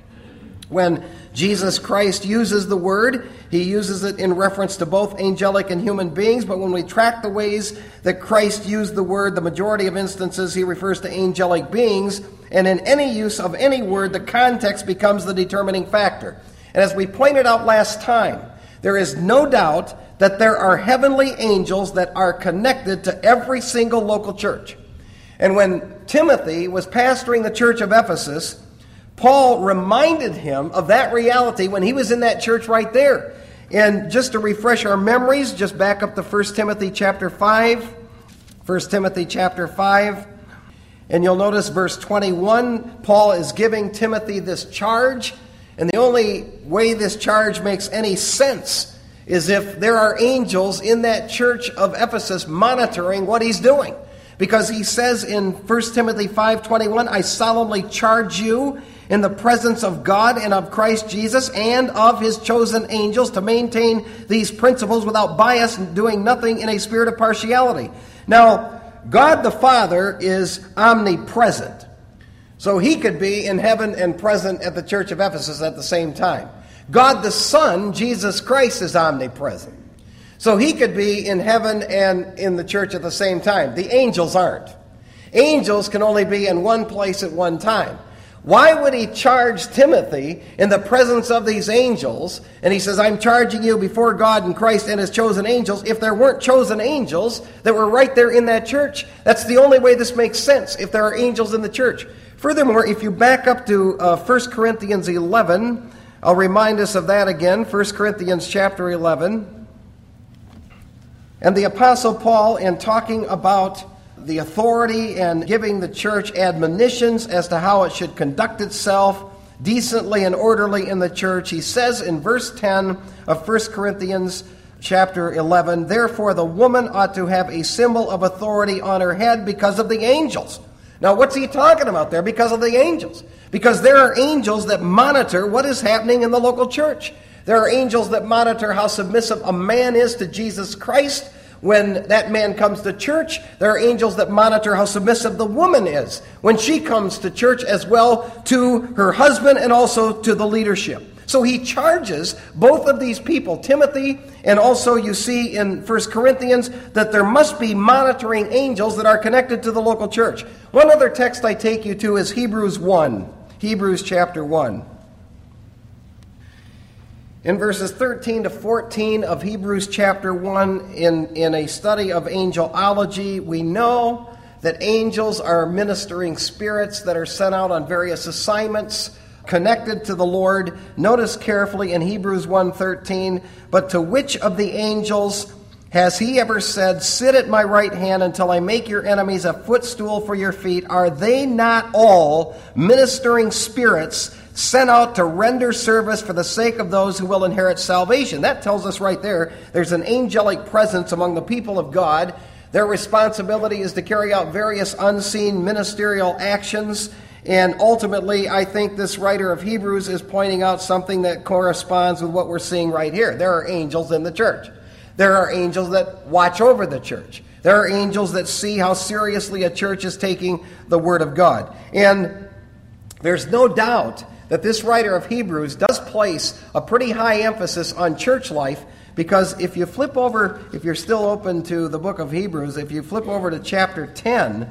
When Jesus Christ uses the word, he uses it in reference to both angelic and human beings, but when we track the ways that Christ used the word, the majority of instances he refers to angelic beings, and in any use of any word, the context becomes the determining factor. And as we pointed out last time, there is no doubt that there are heavenly angels that are connected to every single local church. And when Timothy was pastoring the church of Ephesus, Paul reminded him of that reality when he was in that church right there. And just to refresh our memories, just back up to 1 Timothy chapter 5. 1 Timothy chapter 5. And you'll notice verse 21, Paul is giving Timothy this charge. And the only way this charge makes any sense is if there are angels in that church of Ephesus monitoring what he's doing. Because he says in 1 Timothy 5:21, I solemnly charge you in the presence of God and of Christ Jesus and of his chosen angels to maintain these principles without bias and doing nothing in a spirit of partiality. Now, God the Father is omnipresent. So he could be in heaven and present at the church of Ephesus at the same time. God the Son, Jesus Christ, is omnipresent. So he could be in heaven and in the church at the same time. The angels aren't. Angels can only be in one place at one time. Why would he charge Timothy in the presence of these angels? And he says, I'm charging you before God and Christ and his chosen angels. If there weren't chosen angels that were right there in that church, that's the only way this makes sense, if there are angels in the church. Furthermore, if you back up to 1 Corinthians 11, I'll remind us of that again, 1 Corinthians chapter 11. And the Apostle Paul, in talking about the authority and giving the church admonitions as to how it should conduct itself, decently and orderly in the church. He says in verse 10 of 1 Corinthians chapter 11, therefore the woman ought to have a symbol of authority on her head because of the angels. Now, what's he talking about there? Because of the angels. Because there are angels that monitor what is happening in the local church. There are angels that monitor how submissive a man is to Jesus Christ when that man comes to church. There are angels that monitor how submissive the woman is when she comes to church, as well to her husband and also to the leadership. So he charges both of these people, Timothy, and also you see in 1 Corinthians, that there must be monitoring angels that are connected to the local church. One other text I take you to is Hebrews 1. Hebrews chapter 1. In verses 13 to 14 of Hebrews chapter 1, in a study of angelology, we know that angels are ministering spirits that are sent out on various assignments connected to the Lord. Notice carefully in Hebrews 1:13, but to which of the angels has he ever said, sit at my right hand until I make your enemies a footstool for your feet? Are they not all ministering spirits sent out to render service for the sake of those who will inherit salvation? That tells us right there, there's an angelic presence among the people of God. Their responsibility is to carry out various unseen ministerial actions. And ultimately, I think this writer of Hebrews is pointing out something that corresponds with what we're seeing right here. There are angels in the church. There are angels that watch over the church. There are angels that see how seriously a church is taking the Word of God. And there's no doubt that this writer of Hebrews does place a pretty high emphasis on church life, because if you flip over, if you're still open to the book of Hebrews, if you flip over to chapter 10,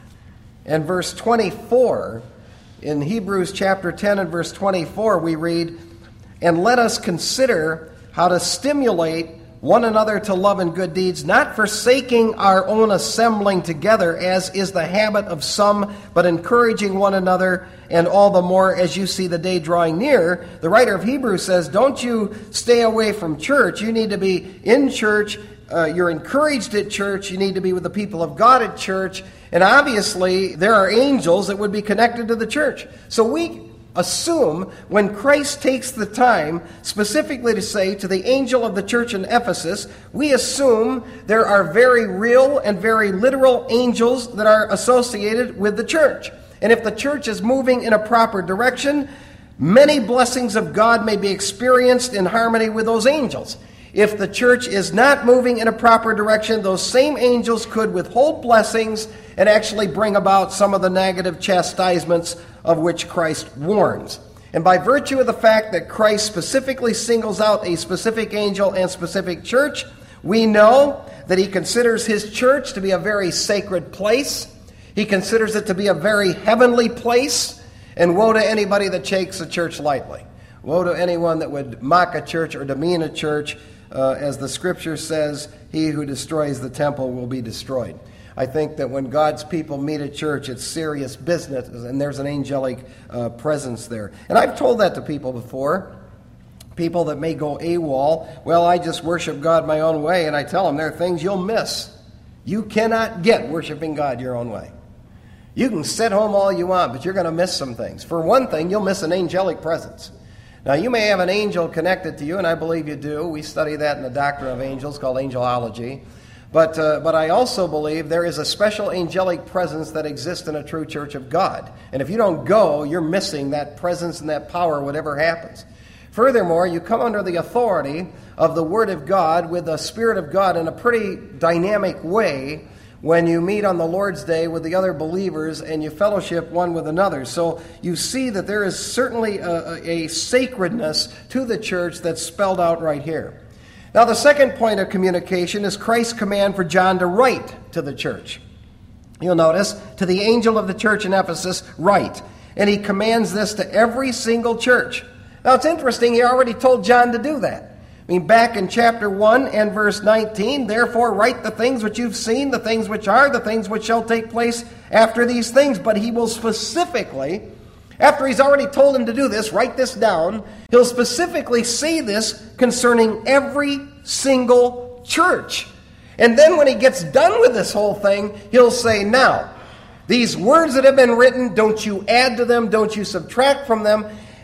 and verse 24, in Hebrews chapter 10 and verse 24, we read, and let us consider how to stimulate one another to love and good deeds, not forsaking our own assembling together, as is the habit of some, but encouraging one another, and all the more as you see the day drawing near. The writer of Hebrews says, don't you stay away from church. You need to be in church. You're encouraged at church. You need to be with the people of God at church. And obviously, there are angels that would be connected to the church. So we assume when Christ takes the time specifically to say to the angel of the church in Ephesus, we assume there are very real and very literal angels that are associated with the church. And if the church is moving in a proper direction, many blessings of God may be experienced in harmony with those angels. If the church is not moving in a proper direction, those same angels could withhold blessings and actually bring about some of the negative chastisements of which Christ warns. And by virtue of the fact that Christ specifically singles out a specific angel and specific church, we know that he considers his church to be a very sacred place. He considers it to be a very heavenly place. And woe to anybody that takes a church lightly. Woe to anyone that would mock a church or demean a church. As the scripture says, he who destroys the temple will be destroyed. I think that when God's people meet at church, it's serious business, and there's an angelic presence there. And I've told that to people before. People that may go AWOL, well, I just worship God my own way, and I tell them there are things you'll miss. You cannot get worshiping God your own way. You can sit home all you want, but you're going to miss some things. For one thing, you'll miss an angelic presence. Now, you may have an angel connected to you, and I believe you do. We study that in the doctrine of angels called angelology. But I also believe there is a special angelic presence that exists in a true church of God. And if you don't go, you're missing that presence and that power, whatever happens. Furthermore, you come under the authority of the Word of God with the Spirit of God in a pretty dynamic way when you meet on the Lord's Day with the other believers and you fellowship one with another. So you see that there is certainly a sacredness to the church that's spelled out right here. Now, the second point of communication is Christ's command for John to write to the church. You'll notice, to the angel of the church in Ephesus, write. And he commands this to every single church. Now, it's interesting, he already told John to do that. I mean, back in chapter 1 and verse 19, therefore write the things which you've seen, the things which are, the things which shall take place after these things. But he will specifically, after he's already told him to do this, write this down, he'll specifically say this concerning every single church. And then when he gets done with this whole thing, he'll say, now, these words that have been written, don't you add to them, don't you subtract from them.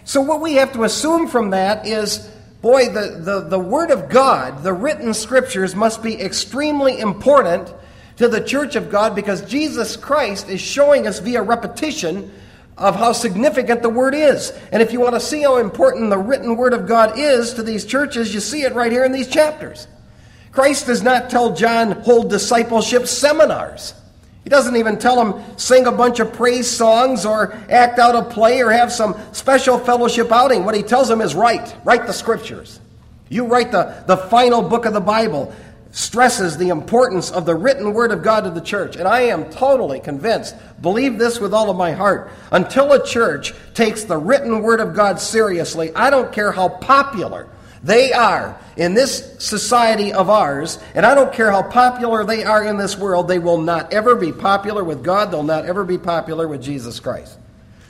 So what we have to assume from that is, boy, the Word of God, the written Scriptures, must be extremely important to the church of God, because Jesus Christ is showing us via repetition of how significant the Word is. And if you want to see how important the written Word of God is to these churches, you see it right here in these chapters. Christ does not tell John, hold discipleship seminars. He doesn't even tell him, sing a bunch of praise songs or act out a play or have some special fellowship outing. What he tells him is write the Scriptures. You write the final book of the Bible. Stresses the importance of the written Word of God to the church. And I am totally convinced, believe this with all of my heart, until a church takes the written Word of God seriously, I don't care how popular they are in this society of ours, and I don't care how popular they are in this world, they will not ever be popular with God, they'll not ever be popular with Jesus Christ.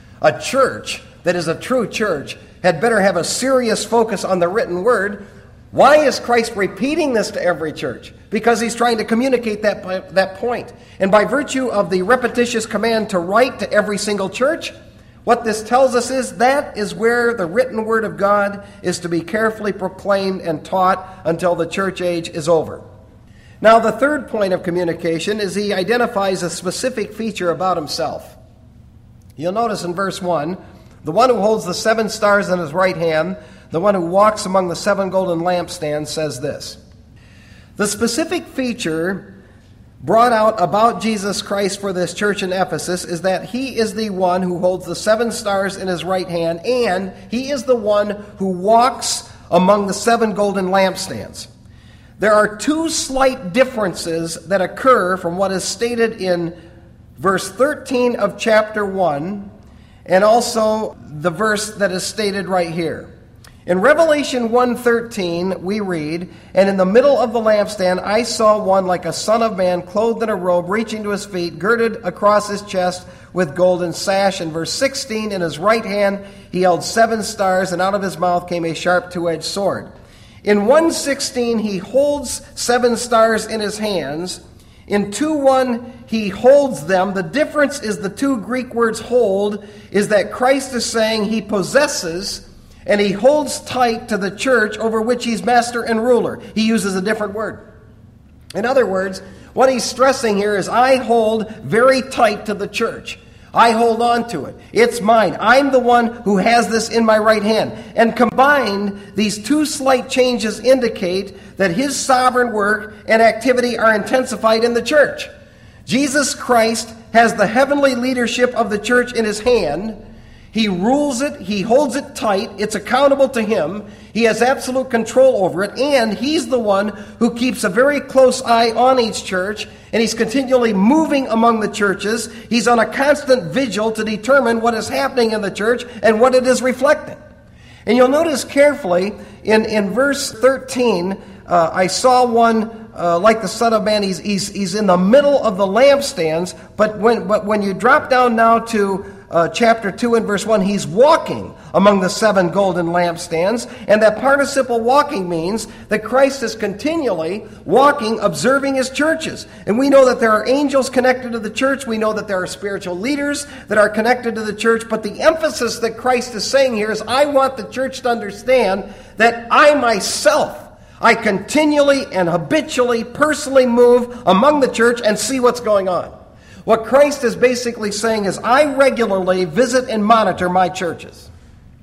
A church that is a true church had better have a serious focus on the written Word. Why is Christ repeating this to every church? Because he's trying to communicate that point. And by virtue of the repetitious command to write to every single church, what this tells us is that is where the written Word of God is to be carefully proclaimed and taught until the church age is over. Now, the third point of communication is he identifies a specific feature about himself. You'll notice in verse 1, the one who holds the 7 stars in his right hand, the one who walks among the 7 golden lampstands, says this. The specific feature brought out about Jesus Christ for this church in Ephesus is that he is the one who holds the 7 stars in his right hand, and he is the one who walks among the 7 golden lampstands. There are 2 slight differences that occur from what is stated in verse 13 of chapter 1 and also the verse that is stated right here. In Revelation 1:13, we read, "And in the middle of the lampstand I saw one like a son of man, clothed in a robe, reaching to his feet, girded across his chest with golden sash." In verse 16, in his right hand he held 7 stars, and out of his mouth came a sharp 2-edged sword. In 1:16, he holds 7 stars in his hands. In 2:1, he holds them. The difference is the 2 Greek words hold is that Christ is saying he possesses and he holds tight to the church over which he's master and ruler. He uses a different word. In other words, what he's stressing here is I hold very tight to the church. I hold on to it. It's mine. I'm the one who has this in my right hand. And combined, these 2 slight changes indicate that his sovereign work and activity are intensified in the church. Jesus Christ has the heavenly leadership of the church in his hand. He rules it. He holds it tight. It's accountable to him. He has absolute control over it. And he's the one who keeps a very close eye on each church. And he's continually moving among the churches. He's on a constant vigil to determine what is happening in the church and what it is reflecting. And you'll notice carefully in verse 13, I saw one like the Son of Man. He's in the middle of the lampstands. But when you drop down now to chapter 2 and verse 1, he's walking among the 7 golden lampstands. And that participle walking means that Christ is continually walking, observing his churches. And we know that there are angels connected to the church. We know that there are spiritual leaders that are connected to the church. But the emphasis that Christ is saying here is I want the church to understand that I myself, I continually and habitually, personally move among the church and see what's going on. What Christ is basically saying is, I regularly visit and monitor my churches.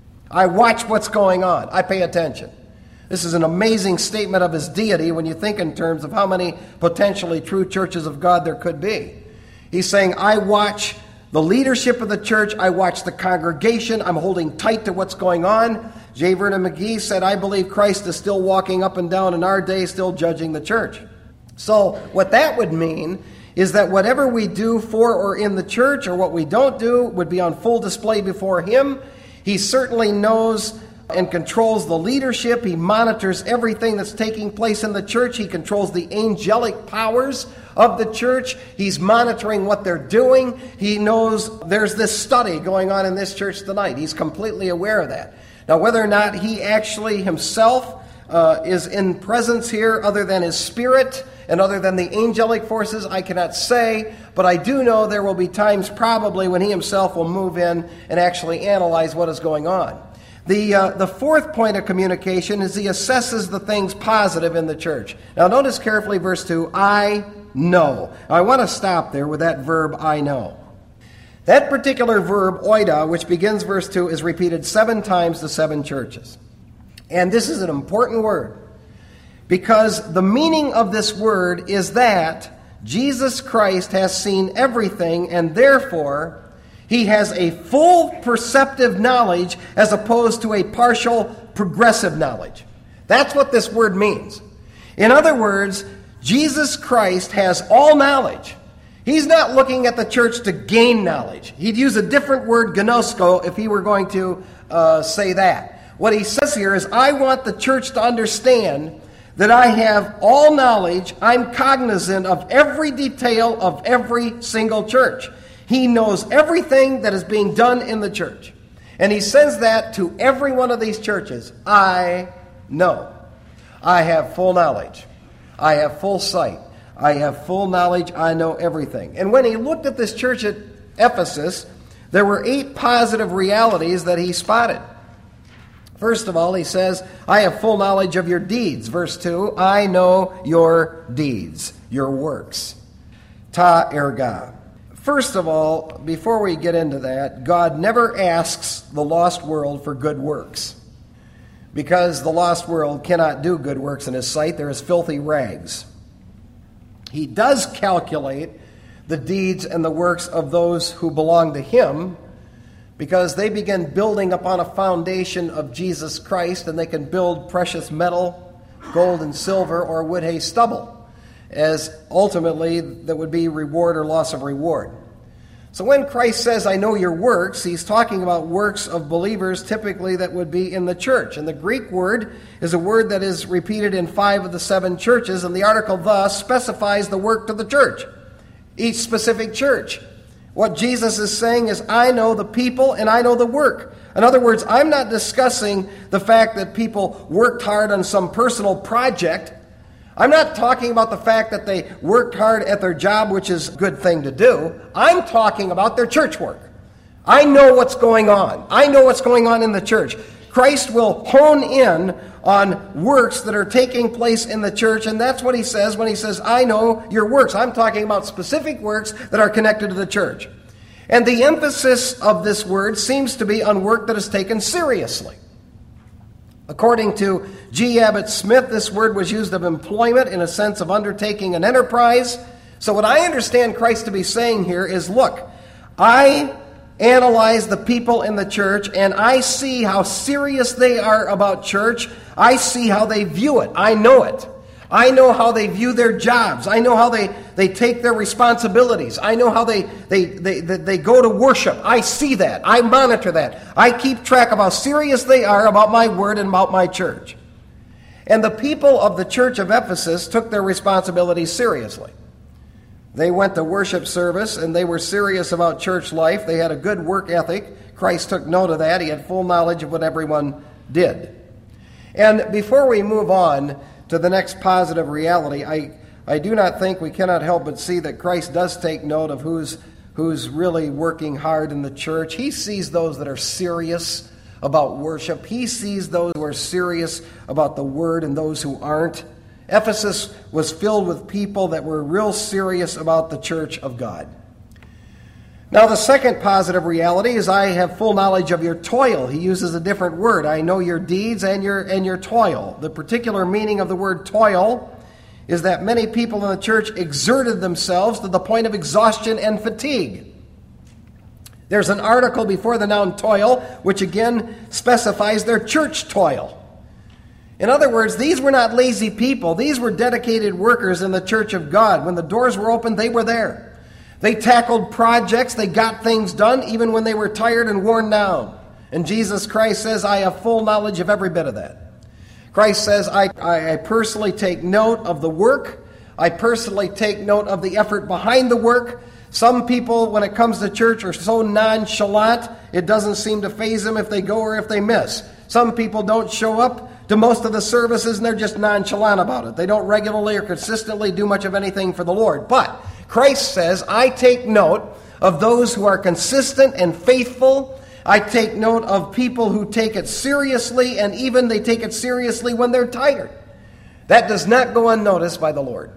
I watch what's going on. I pay attention. This is an amazing statement of his deity when you think in terms of how many potentially true churches of God there could be. He's saying, I watch the leadership of the church. I watch the congregation. I'm holding tight to what's going on. J. Vernon McGee said, I believe Christ is still walking up and down in our day, still judging the church. So what that would mean is that whatever we do for or in the church or what we don't do would be on full display before him. He certainly knows and controls the leadership. He monitors everything that's taking place in the church. He controls the angelic powers of the church. He's monitoring what they're doing. He knows there's this study going on in this church tonight. He's completely aware of that. Now, whether or not he actually himself is in presence here other than his spirit and other than the angelic forces, I cannot say, but I do know there will be times probably when he himself will move in and actually analyze what is going on. The fourth point of communication is he assesses the things positive in the church. Now notice carefully verse 2, I know. Now, I want to stop there with that verb, I know. That particular verb, oida, which begins verse 2, is repeated 7 times to 7 churches. And this is an important word, because the meaning of this word is that Jesus Christ has seen everything, and therefore he has a full perceptive knowledge as opposed to a partial progressive knowledge. That's what this word means. In other words, Jesus Christ has all knowledge. He's not looking at the church to gain knowledge. He'd use a different word, gnosko, if he were going to say that. What he says here is, I want the church to understand that I have all knowledge. I'm cognizant of every detail of every single church. He knows everything that is being done in the church. And he says that to every one of these churches. I know. I have full knowledge. I have full sight. I have full knowledge. I know everything. And when he looked at this church at Ephesus, there were 8 positive realities that he spotted. First of all, he says, I have full knowledge of your deeds. Verse 2, I know your deeds, your works. Ta erga. First of all, before we get into that, God never asks the lost world for good works, because the lost world cannot do good works in his sight. They're as filthy rags. He does calculate the deeds and the works of those who belong to him, because they begin building upon a foundation of Jesus Christ, and they can build precious metal, gold and silver, or wood, hay, stubble, as ultimately that would be reward or loss of reward. So when Christ says, I know your works, he's talking about works of believers typically that would be in the church. And the Greek word is a word that is repeated in 5 of the 7 churches, and the article thus specifies the work to the church, each specific church. What Jesus is saying is, I know the people and I know the work. In other words, I'm not discussing the fact that people worked hard on some personal project. I'm not talking about the fact that they worked hard at their job, which is a good thing to do. I'm talking about their church work. I know what's going on. I know what's going on in the church. Christ will hone in on works that are taking place in the church, and that's what he says when he says, I know your works. I'm talking about specific works that are connected to the church. And the emphasis of this word seems to be on work that is taken seriously. According to G. Abbott Smith, this word was used of employment in a sense of undertaking an enterprise. So what I understand Christ to be saying here is, look, I analyze the people in the church, and I see how serious they are about church. I see how they view it. I know it. I know how they view their jobs. I know how they take their responsibilities. I know how they go to worship. I see that. I monitor that. I keep track of how serious they are about my word and about my church. And the people of the church of Ephesus took their responsibilities seriously. They went to worship service, and they were serious about church life. They had a good work ethic. Christ took note of that. He had full knowledge of what everyone did. And before we move on to the next positive reality, I do not think we cannot help but see that Christ does take note of who's really working hard in the church. He sees those that are serious about worship. He sees those who are serious about the word and those who aren't. Ephesus was filled with people that were real serious about the church of God. Now, the second positive reality is, I have full knowledge of your toil. He uses a different word. I know your deeds and your toil. The particular meaning of the word toil is that many people in the church exerted themselves to the point of exhaustion and fatigue. There's an article before the noun toil, which again specifies their church toil. In other words, these were not lazy people. These were dedicated workers in the church of God. When the doors were open, they were there. They tackled projects. They got things done even when they were tired and worn down. And Jesus Christ says, I have full knowledge of every bit of that. Christ says, I personally take note of the work. I personally take note of the effort behind the work. Some people, when it comes to church, are so nonchalant, it doesn't seem to faze them if they go or if they miss. Some people don't show up to most of the services, and they're just nonchalant about it. They don't regularly or consistently do much of anything for the Lord. But Christ says, I take note of those who are consistent and faithful. I take note of people who take it seriously, and even they take it seriously when they're tired. That does not go unnoticed by the Lord.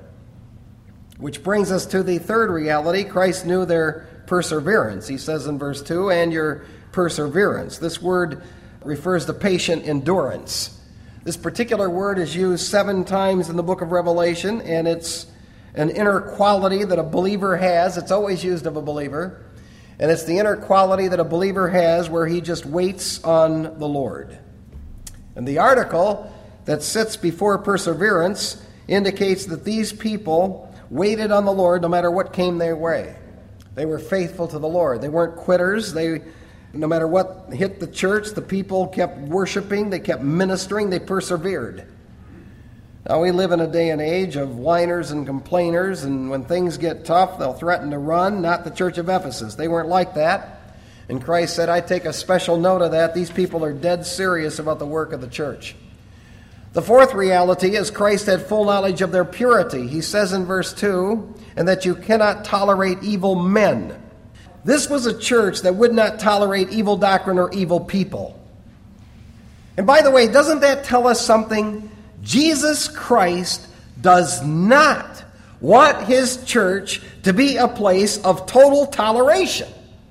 Which brings us to the third reality. Christ knew their perseverance. He says in verse 2, and your perseverance. This word refers to patient endurance. This particular word is used 7 times in the book of Revelation, and it's an inner quality that a believer has. It's always used of a believer. And it's the inner quality that a believer has where he just waits on the Lord. And the article that sits before perseverance indicates that these people waited on the Lord no matter what came their way. They were faithful to the Lord. They weren't quitters. No matter what hit the church, the people kept worshiping, they kept ministering, they persevered. Now we live in a day and age of whiners and complainers, and when things get tough, they'll threaten to run. Not the church of Ephesus. They weren't like that. And Christ said, I take a special note of that. These people are dead serious about the work of the church. The fourth reality is Christ had full knowledge of their purity. He says in verse 2, and that you cannot tolerate evil men. This was a church that would not tolerate evil doctrine or evil people. And by the way, doesn't that tell us something? Jesus Christ does not want his church to be a place of total toleration.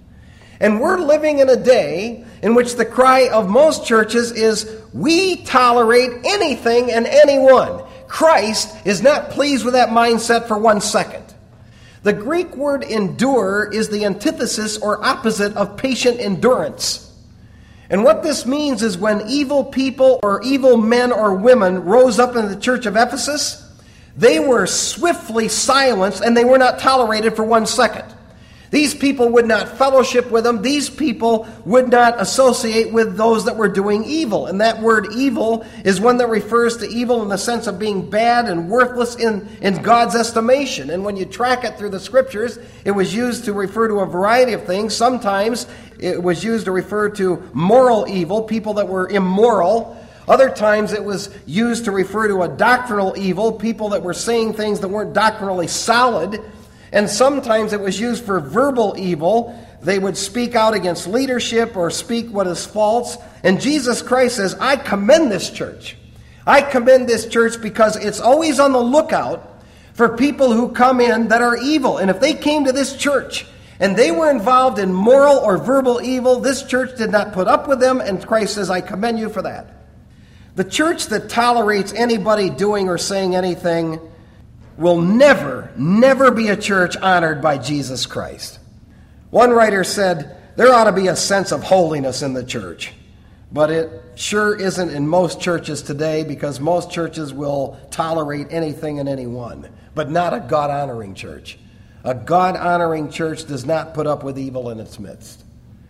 And we're living in a day in which the cry of most churches is, we tolerate anything and anyone. Christ is not pleased with that mindset for 1 second. The Greek word endure is the antithesis or opposite of patient endurance. And what this means is when evil people or evil men or women rose up in the church of Ephesus, they were swiftly silenced and they were not tolerated for 1 second. These people would not fellowship with them. These people would not associate with those that were doing evil. And that word evil is one that refers to evil in the sense of being bad and worthless in God's estimation. And when you track it through the scriptures, it was used to refer to a variety of things. Sometimes it was used to refer to moral evil, people that were immoral. Other times it was used to refer to a doctrinal evil, people that were saying things that weren't doctrinally solid. And sometimes it was used for verbal evil. They would speak out against leadership or speak what is false. And Jesus Christ says, I commend this church. I commend this church because it's always on the lookout for people who come in that are evil. And if they came to this church and they were involved in moral or verbal evil, this church did not put up with them. And Christ says, I commend you for that. The church that tolerates anybody doing or saying anything will never be a church honored by Jesus Christ. One writer said, there ought to be a sense of holiness in the church. But it sure isn't in most churches today, because most churches will tolerate anything and anyone, but not a God-honoring church. A God-honoring church does not put up with evil in its midst.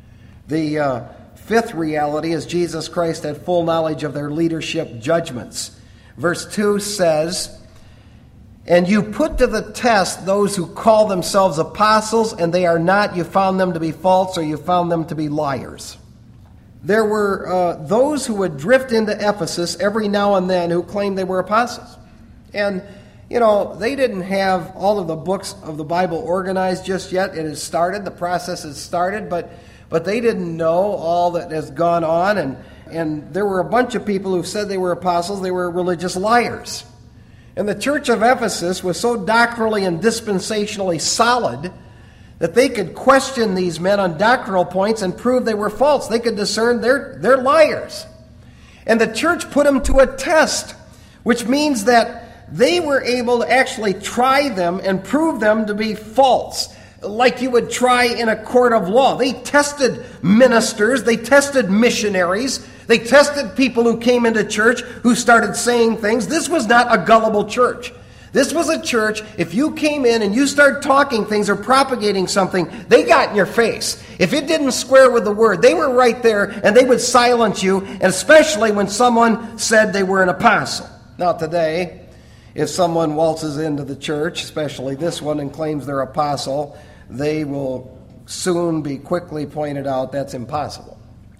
The fifth reality is Jesus Christ had full knowledge of their leadership judgments. Verse 2 says, and you put to the test those who call themselves apostles, and they are not. You found them to be false, or you found them to be liars. There were those who would drift into Ephesus every now and then who claimed they were apostles. And, they didn't have all of the books of the Bible organized just yet. It has started. The process has started, but they didn't know all that has gone on. And there were a bunch of people who said they were apostles. They were religious liars. And the church of Ephesus was so doctrinally and dispensationally solid that they could question these men on doctrinal points and prove they were false. They could discern they're liars. And the church put them to a test, which means that they were able to actually try them and prove them to be false, like you would try in a court of law. They tested ministers, they tested missionaries, they tested people who came into church who started saying things. This was not a gullible church. This was a church, if you came in and you started talking things or propagating something, they got in your face. If it didn't square with the word, they were right there and they would silence you, and especially when someone said they were an apostle. Now today, if someone waltzes into the church, especially this one, and claims they're apostle, they will soon be quickly pointed out that's impossible.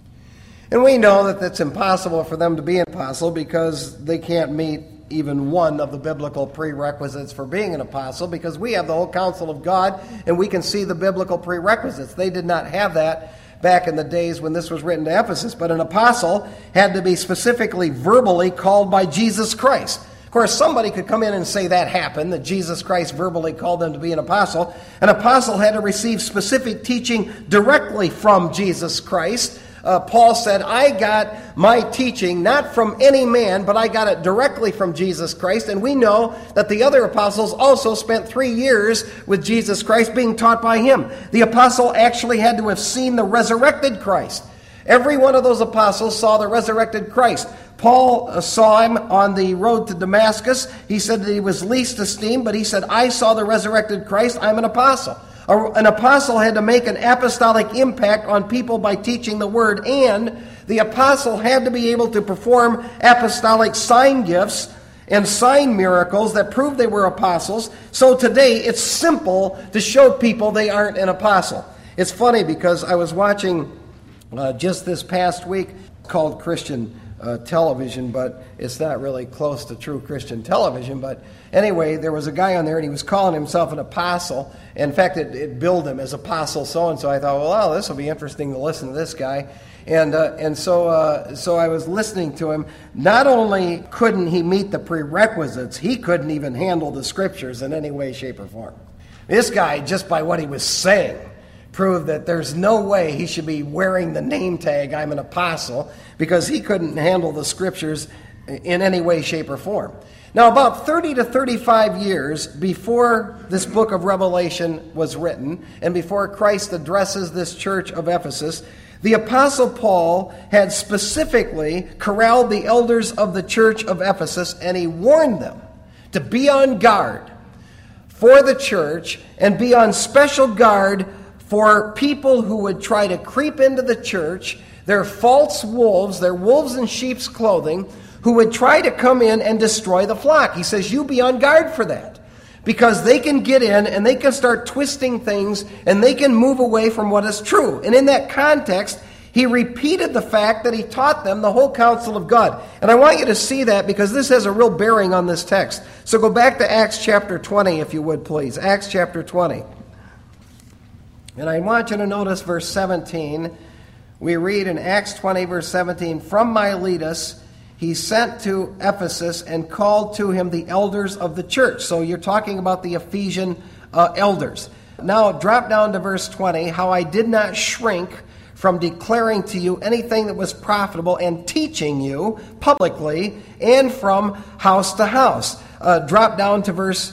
And we know that it's impossible for them to be an apostle because they can't meet even one of the biblical prerequisites for being an apostle, because we have the whole counsel of God and we can see the biblical prerequisites. They did not have that back in the days when this was written to Ephesus, but an apostle had to be specifically verbally called by Jesus Christ. Of course, somebody could come in and say that happened, that Jesus Christ verbally called them to be an apostle. An apostle had to receive specific teaching directly from Jesus Christ. Paul said, I got my teaching not from any man, but I got it directly from Jesus Christ. And we know that the other apostles also spent 3 years with Jesus Christ being taught by him. The apostle actually had to have seen the resurrected Christ. Every one of those apostles saw the resurrected Christ. Paul saw him on the road to Damascus. He said that he was least esteemed, but he said, I saw the resurrected Christ. I'm an apostle. An apostle had to make an apostolic impact on people by teaching the word, and the apostle had to be able to perform apostolic sign gifts and sign miracles that proved they were apostles. So today it's simple to show people they aren't an apostle. It's funny because I was watching just this past week called Christian television, but it's not really close to true Christian television. But anyway, there was a guy on there, and he was calling himself an apostle. In fact, it billed him as apostle so-and-so. I thought, well, this will be interesting to listen to this guy. And so I was listening to him. Not only couldn't he meet the prerequisites, he couldn't even handle the scriptures in any way, shape, or form. This guy, just by what he was saying, proved that there's no way he should be wearing the name tag, I'm an apostle, because he couldn't handle the scriptures in any way, shape, or form. Now, about 30 to 35 years before this book of Revelation was written, and before Christ addresses this church of Ephesus, the Apostle Paul had specifically corralled the elders of the church of Ephesus, and he warned them to be on guard for the church and be on special guard for people who would try to creep into the church. They're false wolves, they're wolves in sheep's clothing, who would try to come in and destroy the flock. He says, you be on guard for that, because they can get in and they can start twisting things and they can move away from what is true. And in that context, he repeated the fact that he taught them the whole counsel of God. And I want you to see that because this has a real bearing on this text. So go back to Acts chapter 20, if you would, please. Acts chapter 20. And I want you to notice verse 17. We read in Acts 20, verse 17, from Miletus he sent to Ephesus and called to him the elders of the church. So you're talking about the Ephesian elders. Now drop down to verse 20. How I did not shrink from declaring to you anything that was profitable and teaching you publicly and from house to house. Drop down to verse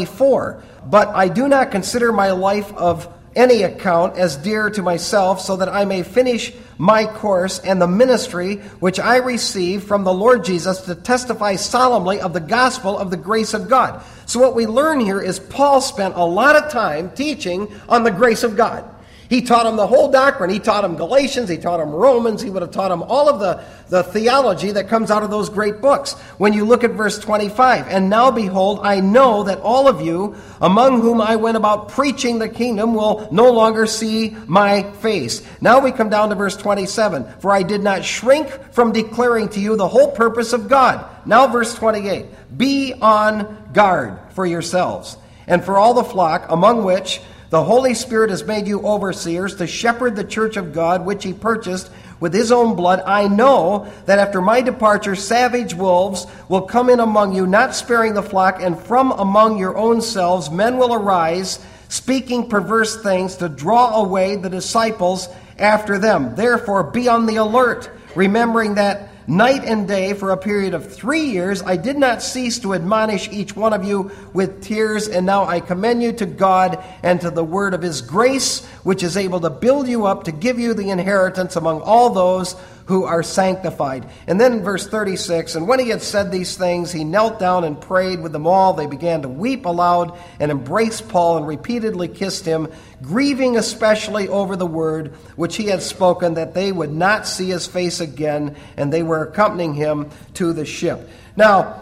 24. But I do not consider my life of any account as dear to myself, so that I may finish my course and the ministry which I received from the Lord Jesus to testify solemnly of the gospel of the grace of God. So what we learn here is Paul spent a lot of time teaching on the grace of God. He taught them the whole doctrine. He taught them Galatians. He taught them Romans. He would have taught them all of the theology that comes out of those great books. When you look at verse 25, and now behold, I know that all of you, among whom I went about preaching the kingdom, will no longer see my face. Now we come down to verse 27. For I did not shrink from declaring to you the whole purpose of God. Now verse 28. Be on guard for yourselves and for all the flock, among which the Holy Spirit has made you overseers to shepherd the church of God, which he purchased with his own blood. I know that after my departure, savage wolves will come in among you, not sparing the flock, and from among your own selves men will arise, speaking perverse things to draw away the disciples after them. Therefore, be on the alert, remembering that night and day for a period of 3 years I did not cease to admonish each one of you with tears, and now I commend you to God and to the word of his grace, which is able to build you up to give you the inheritance among all those who are sanctified. And then in verse 36, and when he had said these things, he knelt down and prayed with them all. They began to weep aloud and embraced Paul and repeatedly kissed him, grieving especially over the word which he had spoken, that they would not see his face again, and they were accompanying him to the ship. Now,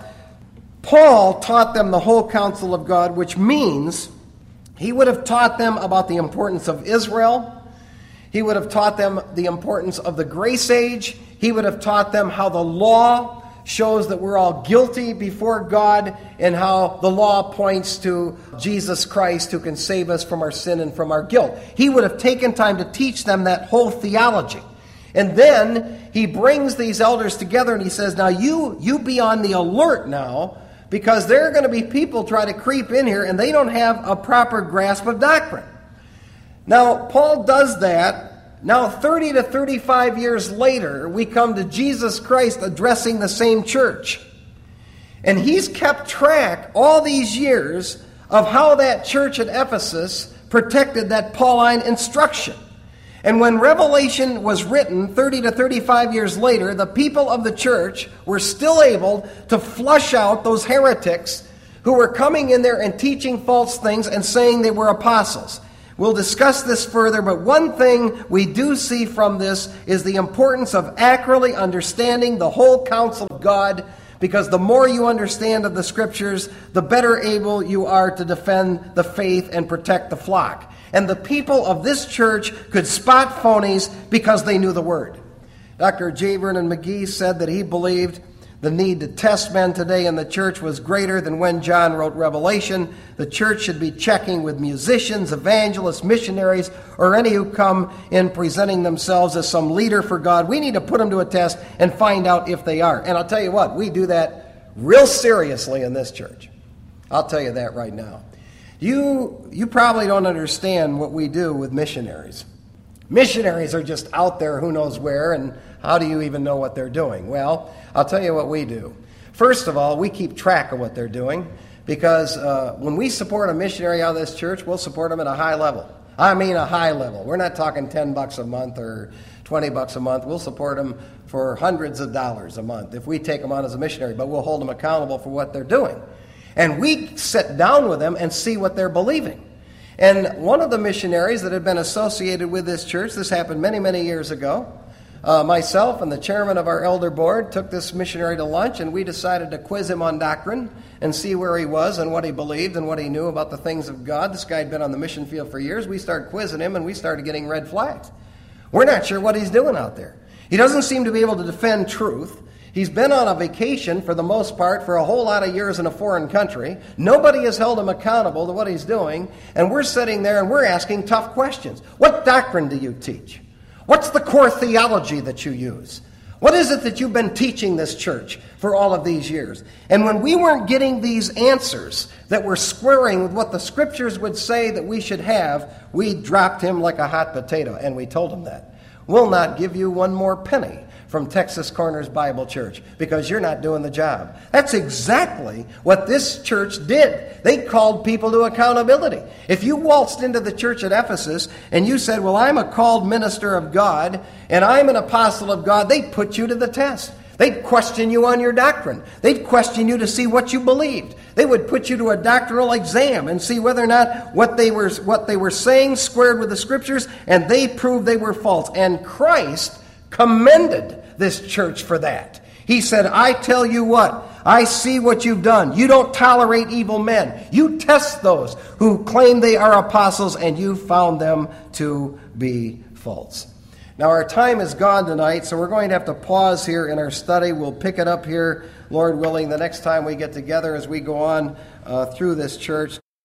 Paul taught them the whole counsel of God, which means he would have taught them about the importance of Israel. He would have taught them the importance of the grace age. He would have taught them how the law shows that we're all guilty before God, and how the law points to Jesus Christ who can save us from our sin and from our guilt. He would have taken time to teach them that whole theology. And then he brings these elders together and he says, now you be on the alert now, because there are going to be people try to creep in here and they don't have a proper grasp of doctrine. Now, Paul does that. Now, 30 to 35 years later, we come to Jesus Christ addressing the same church. And he's kept track all these years of how that church at Ephesus protected that Pauline instruction. And when Revelation was written 30 to 35 years later, the people of the church were still able to flush out those heretics who were coming in there and teaching false things and saying they were apostles. We'll discuss this further, but one thing we do see from this is the importance of accurately understanding the whole counsel of God, because the more you understand of the Scriptures, the better able you are to defend the faith and protect the flock. And the people of this church could spot phonies because they knew the Word. Dr. J. Vernon McGee said that he believed the need to test men today in the church was greater than when John wrote Revelation. The church should be checking with musicians, evangelists, missionaries, or any who come in presenting themselves as some leader for God. We need to put them to a test and find out if they are. And I'll tell you what, we do that real seriously in this church. I'll tell you that right now. You probably don't understand what we do with missionaries. Missionaries are just out there who knows where, and how do you even know what they're doing? Well, I'll tell you what we do. First of all, we keep track of what they're doing, because when we support a missionary out of this church, we'll support them at a high level. I mean a high level. We're not talking $10 a month or $20 a month. We'll support them for hundreds of dollars a month if we take them on as a missionary, but we'll hold them accountable for what they're doing. And we sit down with them and see what they're believing. And one of the missionaries that had been associated with this church, this happened many, many years ago, myself and the chairman of our elder board took this missionary to lunch, and we decided to quiz him on doctrine and see where he was and what he believed and what he knew about the things of God. This guy had been on the mission field for years. We started quizzing him, and we started getting red flags. We're not sure what he's doing out there. He doesn't seem to be able to defend truth. He's been on a vacation for the most part for a whole lot of years in a foreign country. Nobody has held him accountable to what he's doing, and we're sitting there and we're asking tough questions. What doctrine do you teach? What's the core theology that you use? What is it that you've been teaching this church for all of these years? And when we weren't getting these answers that were squaring with what the Scriptures would say that we should have, we dropped him like a hot potato, and we told him that. We'll not give you one more penny from Texas Corners Bible Church because you're not doing the job. That's exactly what this church did. They called people to accountability. If you waltzed into the church at Ephesus and you said, well, I'm a called minister of God and I'm an apostle of God, they'd put you to the test. They'd question you on your doctrine. They'd question you to see what you believed. They would put you to a doctrinal exam and see whether or not what they were saying squared with the Scriptures, and they proved they were false. And Christ commended this church for that. He said, I tell you what, I see what you've done. You don't tolerate evil men. You test those who claim they are apostles, and you found them to be false. Now, our time is gone tonight, so we're going to have to pause here in our study. We'll pick it up here, Lord willing, the next time we get together as we go on through this church.